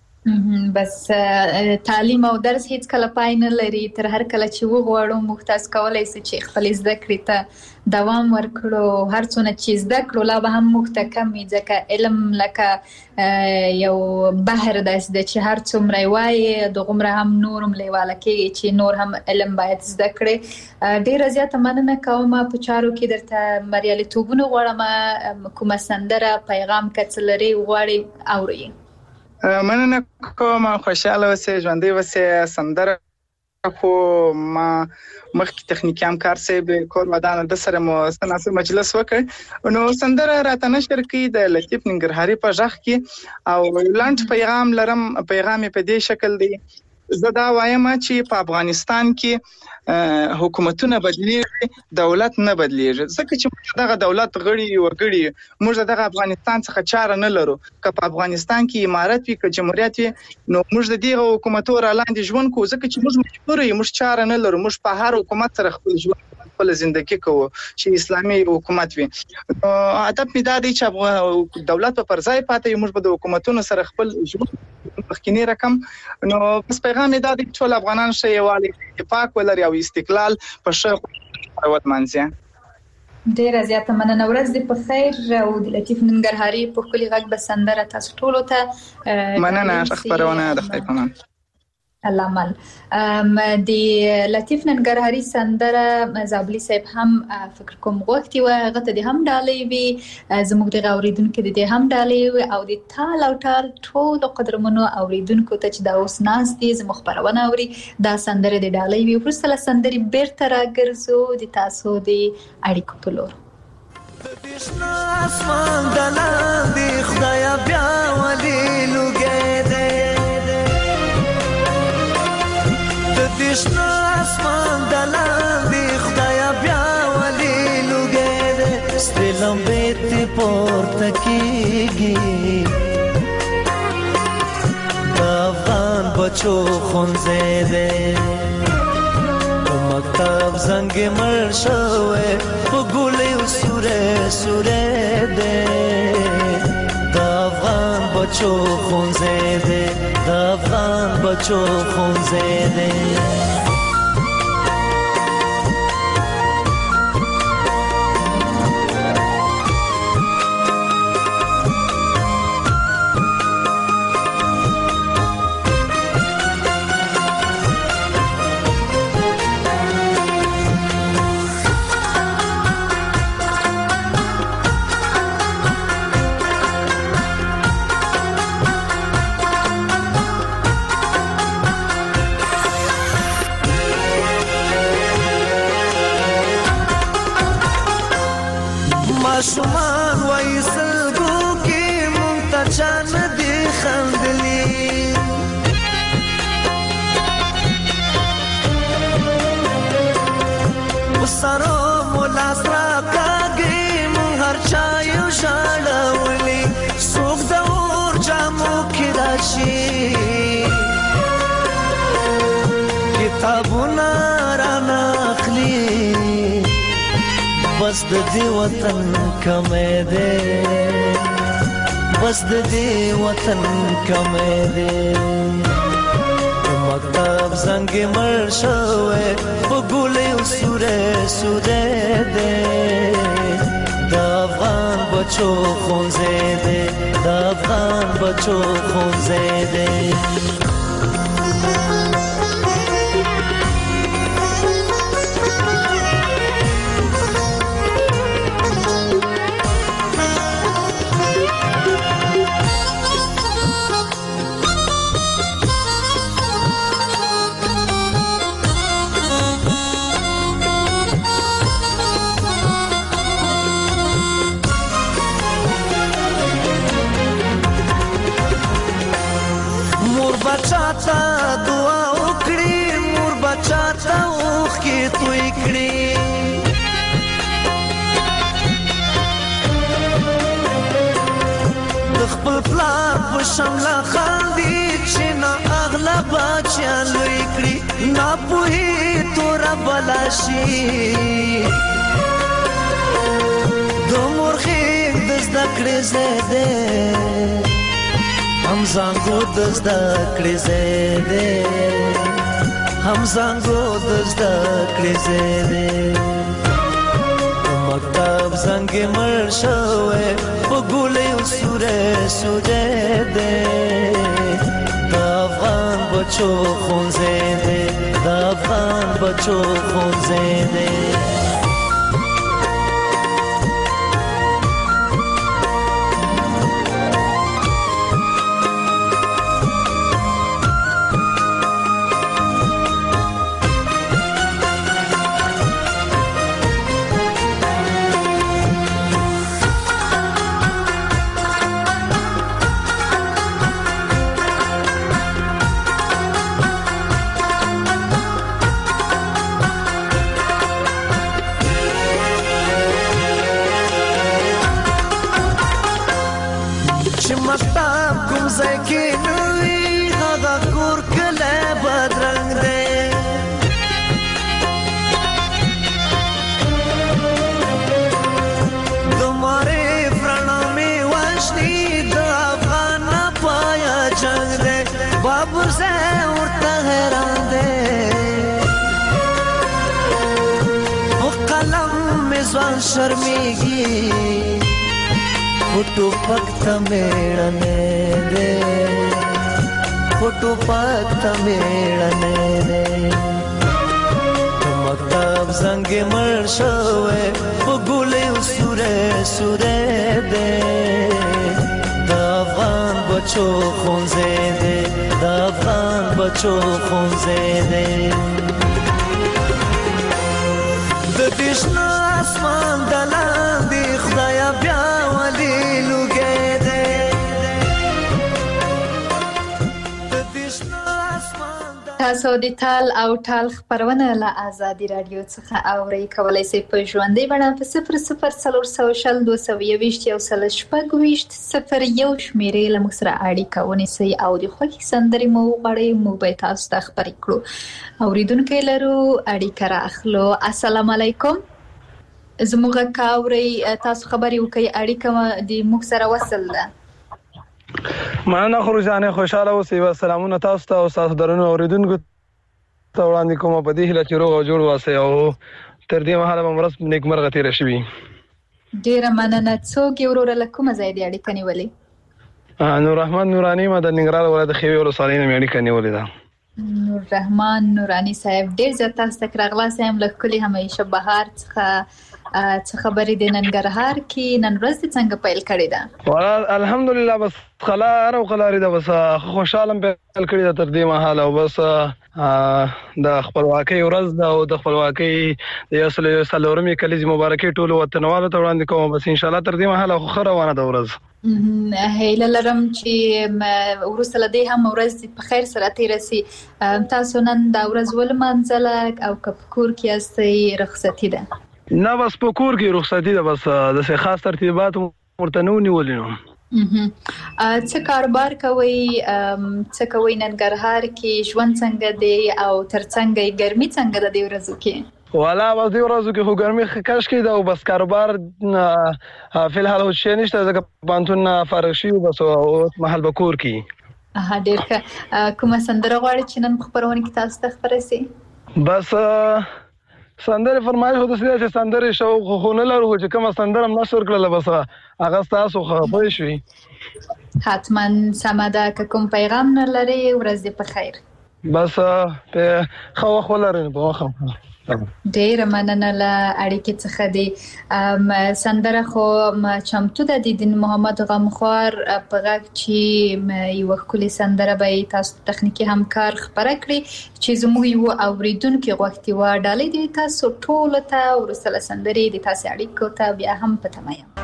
بس تعلیم او درس هیڅ کله پای نه لري. تر هر کله چې وغواړو موږ تاسو کولی شو چې خپل زده کړې ته دوام ورکړو. هر څونه چې زده کړو لا به هم موږ ته کم وي، ځکه علم لکه یو بحر داسې ده چې هر څومره یې وایې دغومره هم نور هم لیواله کېږي چې نور هم علم باید زده کړې. ډېره زیاته مننه کوم. په چارو کې درته بریالیتوبونه غواړم. کومه سندره پیغام که څه لرې غواړې اورئ؟ مننه کوم، خوشاله اوسئ، ژوندۍ اوسئ. سندره خو ما مخکې تخنیکي همکار صاحب کور ودانه د سره مو ستناسب مجلس وکړ. نو سندره راته نشر کوي د لطیف ننګرهاري په غږ کې، او لنډ پیغام لرم. پیغام یې په دې شکل دی: زه دا وایم چې په افغانستان کې حکومتونه بدلیږي، دولت نه بدلیږي. ځکه چې موږ دغه دولت غړي وګړي، موږ دغه افغانستان څخه چاره نه لرو. که په افغانستان کې امارت وي، که جمهوریت وي، نو موږ د دغه حکومتونو را لاندې ژوند کوو. ځکه چې موږ مجبور یو، موږ چاره نه لرو. موږ په هر حکومت سره خپل ژوند خپل زندگی کوو چې اسلامي حکومت وي. نو هدف مې دا دی چې دولت په پر ځای پاتې وي، موږ به د حکومتونو سره خپل ژوند مخکینی رقم. نو بس پیغام یې دا دی چې ټول افغانان ښه یووالی، اتفاق ولري او استقلال په ښه ودمانځي. ډېره زیاته مننه. ورځ دې په خیر. او د لطیف ننګرهاري په ښکلي غږ به سندره تاسو ټولو ته مننه. خپرونه د خدای په امان. الله مل. د لطیف ننګرهاري سندره زابلي صاحب هم فکر کوم غوښتي وه، هغه ته دې هم ډالۍ وي، زموږ دغه اورېدونکو د دې هم ډالۍ وي، او د ټال او ټال ټولو قدرمنو اورېدونکو ته چې دا اوس ناست دي زموږ خپرونه اوري، دا سندره دې ډالۍ وي. وروسته له سندرې بیرته راګرځو د تاسو د اړیکو په لور. دشنا اسمان دلان دی خدایا بیا ولی لوگه ده ستلم بیتی پورتکیگی افغان بچو خونزه ده مکتب زنگ مرشوه بگولی و سوره سوره ده افغان بچو خونزه ده افغان بچو خونزه ده ماشومان وای سلګو کې مونږ ته چا نه دي خندلي سارو مولا سرا کاږي مونږ هر چا یو ژړولي څوک د اور جامو کې راشي کتابونه رانه اخلي بس د دې وطن کمې ده بس د دې وطن کمې ده مکتب زنګ مړ شوې په ګولې سورې سورې ده د افغان بچو خونځې ده د افغان بچو خونځې ده بچاتا دعا وکړي مور بچاتا اوخ کې توي کړي د خپل پلار په شمله خاندي چې نه اغلا بچیان لوی کړي نه پوهي تور بلاشي د مورخي د زده کړې زده هم زنګو د زده کړې زده هم زنګو د زده کړې زده مکتب زنګ مړ شوې په ګولې سورې سورې ده د افغان بچو خونځې ده د افغان بچو خونځې ده शर्मिगी फोटो पक्त मेड़ने दे फोटो पक्त मेड़ने दे मकतब जंगे मर शवे बगुले सुरे सुरे दे द अफगान बच्चो खौंजे दे द अफगान बच्चो खौंजे दे د دشنا اسمان دلان دی خدایا بیا ولی لوګې ده د دشنا اسمان تاسو د تال او ټال خبرونه له آزادي رادیو څخه اورئ کولای شئ په ژوندۍ بڼه په صفر صفر څلور سوه شل دوه سوه یوویشت یو سل شپږ ویشت صفر یو شمیرې له موږ سره اړیکه ونیسئ او د خوښې سندرې مو وغواړئ موږ به تاسو ته خبرې کړو. اوریدونکي لرو اړیکه راخلو. السلام علیکم. زموږ کاوري تاسو خبرې وکړئ اړیکه د موږ سره وصل ده. مننه خروجانه خوشاله اوسئ. سلامونه تاسو ته او تاسو درنو اوریدونکو ته وړاندې کوم په دې هیله چې روغ او جوړ واسه او تر دې مهاله به مرس نیکمرغه تیر شي. ډیره مننه. څوک یو ورور له کومه ځای دی اړیکه نیولې؟ نور رحمان نورانی ما د ننګرهار ولایت خیوي ولسوالۍ نه اړیکه نیولې ده. نور رحمان نورانی صاحب ډیر زیات تاسو ته راغلاس هم له کلی همیشه بهار څخه څه خبرې د ننګرهار کې نن ورځ څنګه پیل کړې ده؟ الحمدلله بس خلار او خلاري ده بس خوشاله پیل کړې ده تر دې مهاله او بس د خپلواکۍ ورځ ده او د خپلواکۍ د یو سل څلورمې کلیزې مبارکي ټول وطنوالو ته وړاندې کوم. بس ان شاء الله تر دې مهاله خو ښه روانه ده ورځ. هیله لرم چې وروسته له دې هم ورځ په خیر سره تېره سي. تاسو نن دا ورځ ولمانځله او که په کور کې یاستئ رخصتي ده؟ نه بس په کور کې رخصتي ده، بس داسې خاص ترتیبات ورته نه ونیولي نو. څه کاروبار کوئ؟ څه کوئ ننګرهار کې؟ ژوند څنګه دی او ترڅنګ یې ګرمي څنګه ده دې ورځو کې؟ والا بس دې ورځو کې خو ګرمي کش کې ده او بس کاروبار فی الحال هیڅ شی نشته ځکه پانتون فارغ شي بس اوس مهال به کور کې. ها ډېر ښه. کومه سندره غواړئ چې نن په خپرونه کې تاسو ته خپره سي؟ بس سندره فرمایش هو د سیاسي سندره شوق خو نه لرو چې کومه سندره هم نشور کړل، بس هغه تاسو خبرې شوي. حتما سمه ده. که کوم پیغام نه لري ورځ دې په خیر. بس په خو خو لري په واخه. ډېر مننه له اړیکې څخه دی. سندره خو چمتو ده د دین محمد غمخوار په غږ چې یو ښکلې سندره به تاسو تخنیکي همکار خبره کړي چې زموږ یو اوریدونکي غوښتي و ډالۍ دي تاسو ټول ته وروسته له سندرې د تاسو اړیکو ته بیا هم په تمه یم.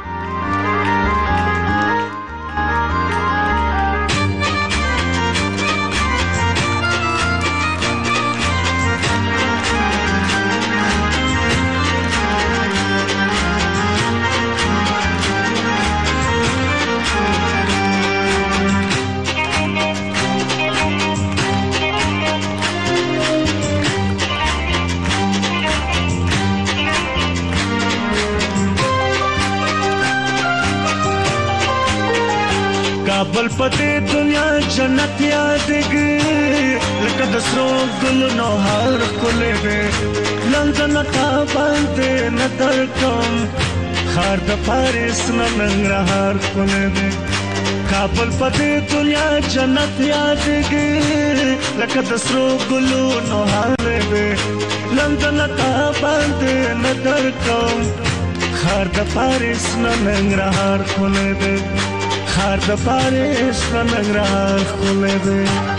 بل پته دنیا جنت یادګي لکه د سرو ګلونو هر کولې به لندن تا باندې نظر کوم خار د پاریس ننګرهار کولې به کابل پته دنیا جنت یادګي لکه د سرو ګلونو هر به لندن تا باندې نظر کوم خار د پاریس ننګرهار کولې به خار د پاریس ننګرهار کولې به.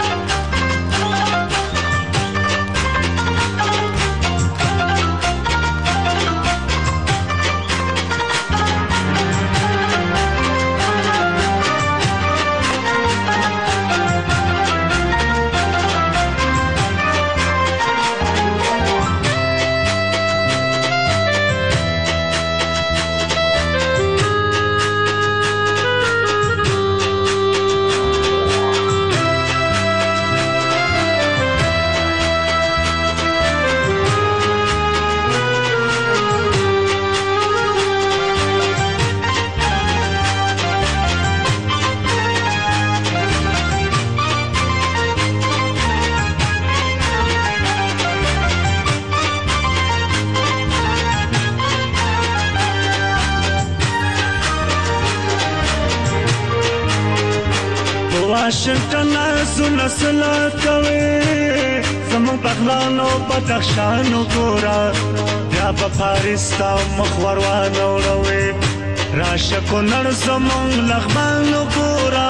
واشنگټن زونه سلا کوي زمون بغلانو بدخشانو ګورا بیا په پاریس تا مخور وانه وروي راشه کو نړ زمون لغمانو ګورا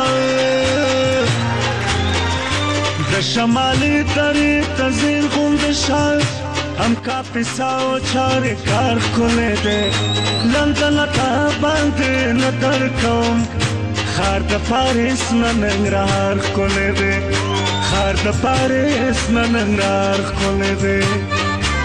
د شمالي درې تزین غوند شال هم کا پیساو چارې کار کولې ده لندن تا باندې نظر کوم خار د پاریس ننګرهار کولې ده خار د پاریس ننګرهار کولې ده.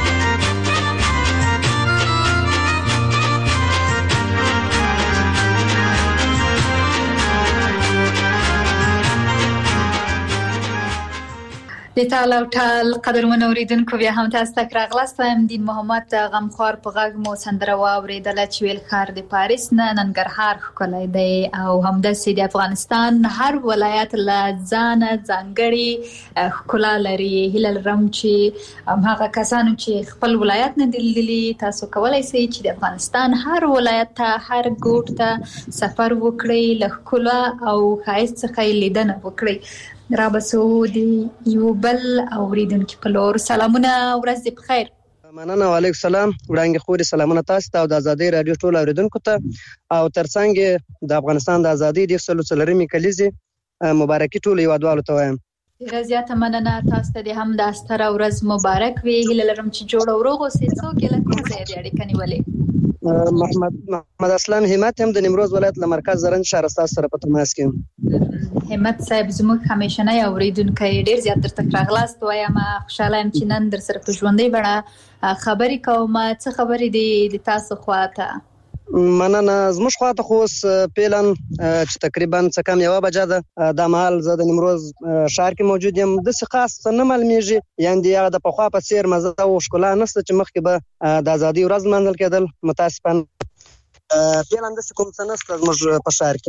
د تعالی او تعالی قدرمن اوریدونکو بیا هم تاسو ته راغلاستم. دین محمد غمخوار په غږ مو سندره واوریدله چې ویل خار د پاریس نه ننګرهار ښکلی دی او همداسې د افغانستان هر ولایت له ځانه ځانګړې ښکلا لري. هیله لرم چې هغه کسانو چې خپل ولایت نه دی لیدلی تاسو کولی شئ چې د افغانستان هر ولایت ته هر ګوټ ته سفر وکړئ، له ښکلا او ښایست څخه یې لیدنه وکړئ. را بسو دی یو بل اوریدونکي په لور سلامونه، ورځ دې په خیر. مننه. وعلیکم السلام. وړاندې خوري سلامونه تاسو ته او د ازادي رادیو ټول اوریدونکو ته او ترڅنګ د افغانستان د ازادي د سلو څلورمې کلیزې مبارکي ټول یوادوالو ته وایم. ډیره زیاته مننه تاسو ته د هم د ستره ورځ مبارک وي. هیله لرم چې جوړ او روغ اوسئ. څوک یې له کوم ځایه دې اړیکه نیولې؟ محمد محمد اسلام همت هم د نیمروز ولایت له مرکز زرنج ښار ستاسو سره په تماس کې یم. همت صاحب زموږ همیشنی اوریدونکی ډیر زیات درته راغلاست وایم. خوشاله یم چې نن در سره په ژوندۍ بڼه خبرې کوم. څه خبرې دي د تاسو خواته؟ مننه. زموږ خواته خو اوس پیلن چې تقریبا څه کم یوه بجه ده. دا مهال زه د نیمروز ښار کې موجود یم. داسې خاص څه نه معلومیږي، یعنې هغه د پخوا په څېر مزه او ښکلا نشته چې مخکې به د ازادۍ ورځ لمانځل کېدل. متاسفانه پیلن داسې کوم څه نشته زموږ په ښار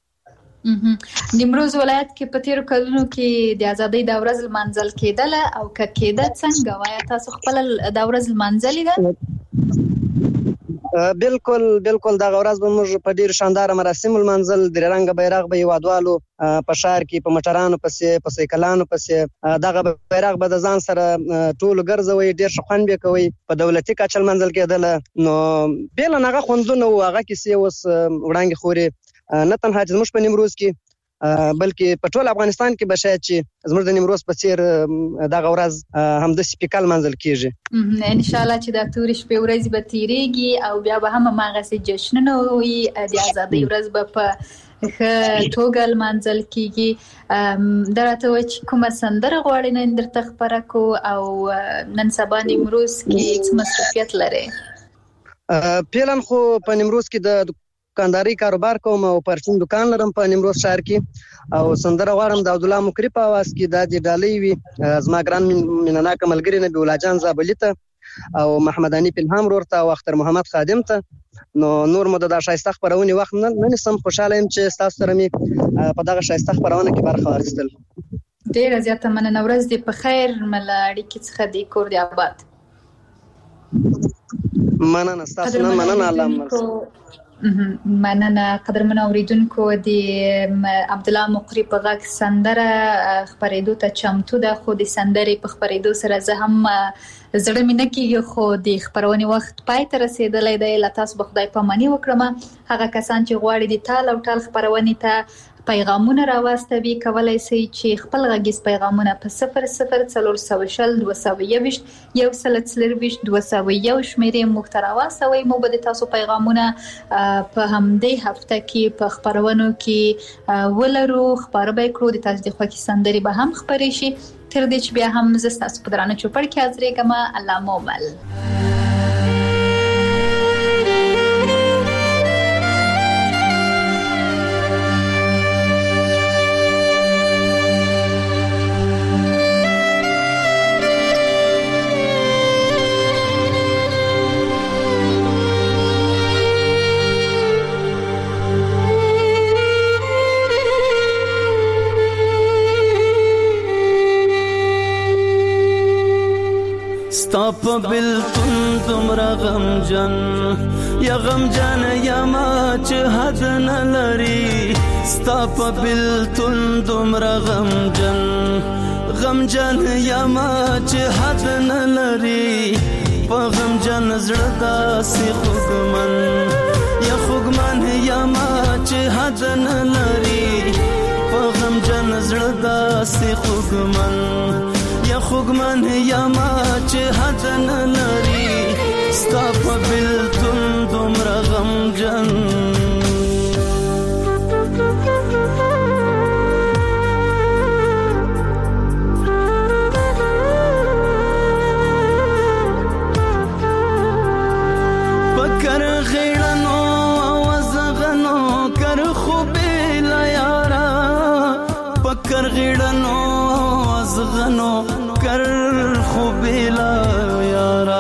کې. نیمروز ولایت کې په تیرو کلونو کې د ازادۍ د ورځ لمانځل کېدله او که کېده څنګه وایه تاسو خپله د ورځ لمانځلې ده؟ بالکل بالکل دغه ورځ به موږ په ډېرو شانداره مراسمو لمانځل. درې رنګه بیرغ به هېوادوالو په ښار کې په موټرانو پسې په سایکلانو پسې دغه بیرغ به د ځان سره ټولو ګرځوئ. ډېر ښه خوند به یې کوئ. په دولتي کچه لمانځل کېدله. نو بېله هغه خوندونه وو، هغه کیسې اوس وړاندې خورې نه تنها چې زموږ په نیمروز کې بلکې په ټول افغانستان کې به شاید چې زموږ د نیمروز په څېر دغه ورځ همداسې پیکه لمانځل کېږي. انشاءالله چې دا تورې شپې ورځې به تېرېږي او بیا به هم هماغسې جشنونه وي. د ازادۍ ورځ به په ښه توګه لمانځل کېږي. دا راته وایه چې کومه سندره غواړې نن درته خپره کړو او نن سبا نیمروز کې څه مصروفیت لرې؟ پیلن خو په نیمروز کې د دکانداري کاروبار کوم او پرچون دکان لرم په نیمروز ښار کې او سندره غواړم د عبدالله مقری په اواز کې. دا د ډالۍ وي زما ګران مینناکه ملګري نبي الله جان زابلي ته او محمد حنیف الهام ورور ته او اختر محمد خادم ته. نو نور مو د دا ښایسته خپرونې وخت نه نیسم. خوشحاله یم چې ستاسو سره مې په دغه ښایسته خپرونه کې برخه واخیستل. ډېره زیاته مننه. ورځ دې په خیر. مله اړیکې څخه دې کور دې آباد. مننه ستاسو نه مننه. الله مرسته. مننه قدرمن اوریدونکو. د عبدالله مقری په غږ سندره خپرېدو ته چمتو ده، خو د سندرې په خپرېدو سره زه هم زړه مې نه کېږي، خو د خپرونې وخت پای ته رسېدلی دی. له تاسو به خدای پاماني وکړم. هغه کسان چې غواړي د ټال او ټال خپرونې ته پیغامونه راواستوي کولی شئ چې خپل غږیز پیغامونه په صفر صفر څلور سوه شل دوه سوه یوویشت یو سل څلرویشت دوه سوه یو شمېرې موږ ته راواستوئ. موږ به د تاسو پیغامونه په همدې هفته کې په خپرونو کې ولرو، خپاره به یې کړو. د تاسو د خوښې سندرې به هم خپرې شي. تر دې چې بیا هم زه ستاسو په درانه چوپړ کې حاضرېږم. الله مو مل. ستاپ بلتون تمرا غمجن یا غمجن یا ما چه حد نلری. ستاپ بلتون تمرا غمجن غمجن یا ما چه حد نلری. پا غمجن زړه سی خوګمن یا خوګمن یا ما چه حد نلری. پا غمجن زړه سی خوګمن یا خوګمن یا ما چې حد نه لري. ستا په بلتون دومره غمجن پکر غیړنو وزغنو کر خوبې لا یارا. پکر غیړنو وزغنو کر خوبې لا یارا.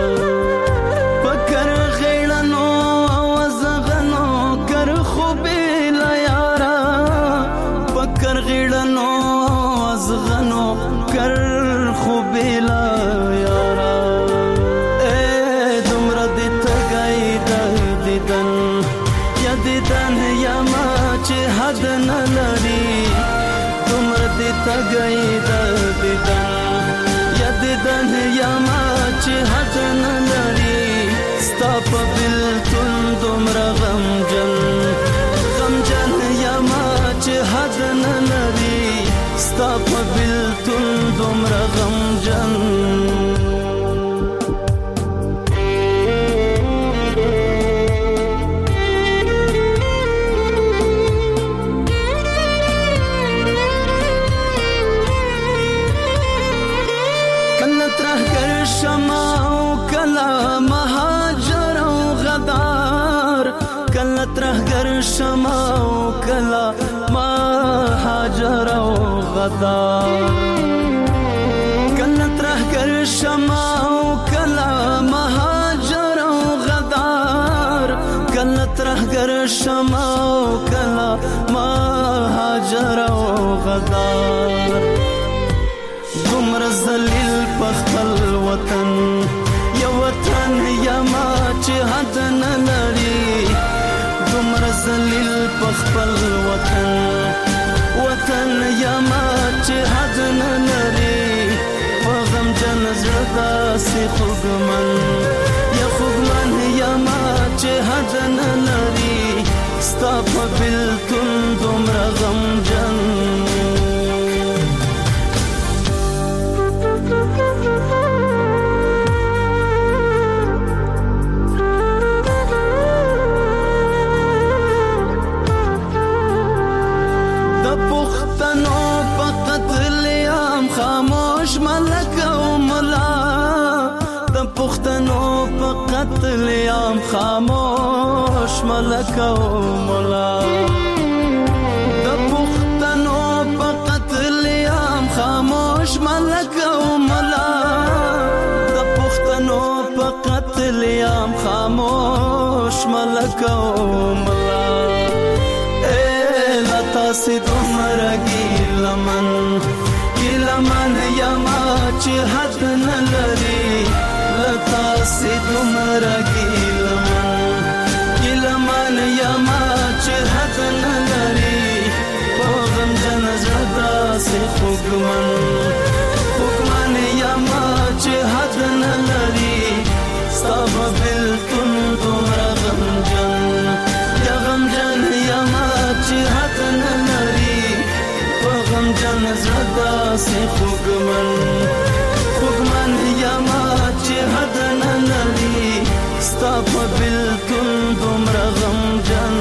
پکر غیړنو وزغنو کر خوبې لا یارا. پکر غیړنو وزغنو کر خوبې لا یارا. اے دومره دې تګای د دیدن یا دیدن یا ما چې حد نه لري. دومره دې تګای د دیدن یا دیدن یا کلا مهاجر او غدار کلا ترهګر شمع او کلا مهاجر او غدار کلا ترهګر شمع او کلا مهاجر او غدار کلا ترهګر شمع او کلا مهاجر او غدار دومره ذلیل په خپل وطن یو وطن یما چې حد نه لري دومره ذلیل په خپل وطن وطن یما چې حد نه لري په غمجن زړه داسې خوږمن یا خوږمن یما چې حد نه لري ستا په بېلتون دومره غمجن خاموش ملک او ملا د پښتنو په قتل عام خاموش ملک او ملا د پښتنو په قتل عام خاموش ملک او ملا د پښتنو په قتل عام خاموش ملک او ملا اے لتا سي دومره ګیلمن لمن یما چې حد نه لري لتا سي دومره ګیلمن ګیلمن یما چې حد نه لري په غمجن زړه داسې خوږمن خوږمن یما چې حد نه لري ستا په بېلتون دومره غمجن یا غمجن یما چې حد نه لري غمجن زړه داسې خوږمن خوږمن یما چې حد نه لري ستا په بېلتون دومره غمجن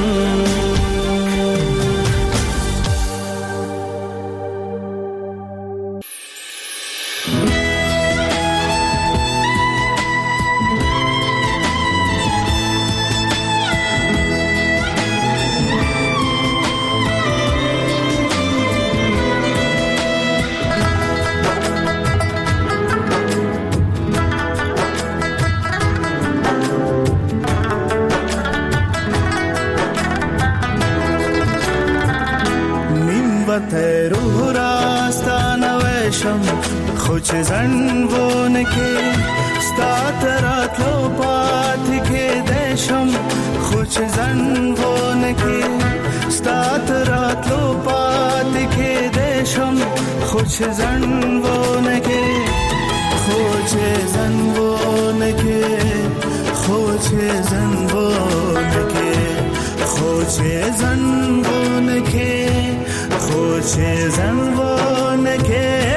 روح راستانه وشم خو چې ځنډونه کې ستا تراتلو پاتې کېدی شم خو چې ځنډونه کې ستا تراتلو پاتې کېدی شم خو چې ځنډونه کې خو چې ځنډونه کې خو چې ځنډونه کې خو چې ځنډونه کې خوچه زنوانه که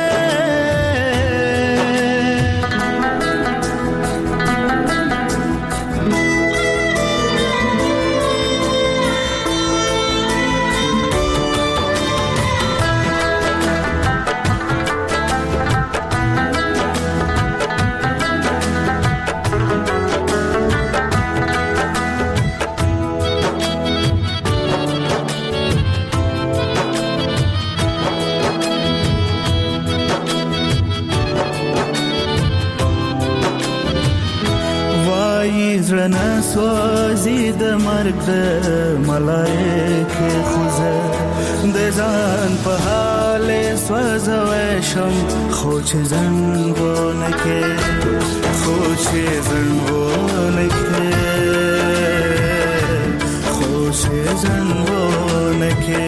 زړه سوځي د مرګ د ملایکې خوځه د ځان په حال سوځوي شم خو چې زنګونه کې خو چې زنګونه کې خو چې زنګونه کې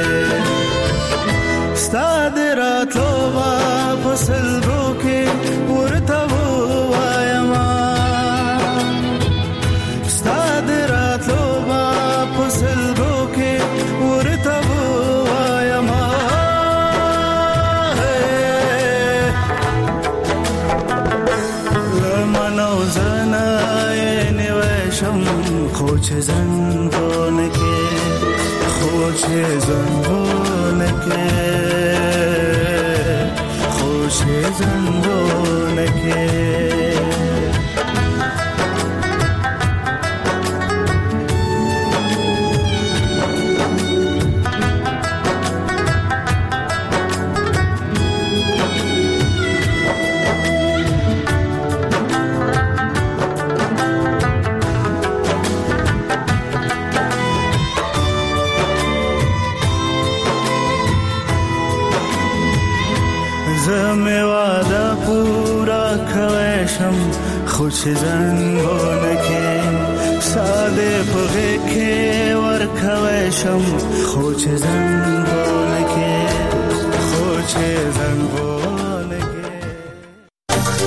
ستاد راتلو واپس لروکې ورته وایم خوچ زنگونه که خوچ زنگونه که خوچ زنگونه که شم خو چې زنګونه کې ساده پغه کې ورکوي شم خو چې زنګونه کې خو چې زنګونه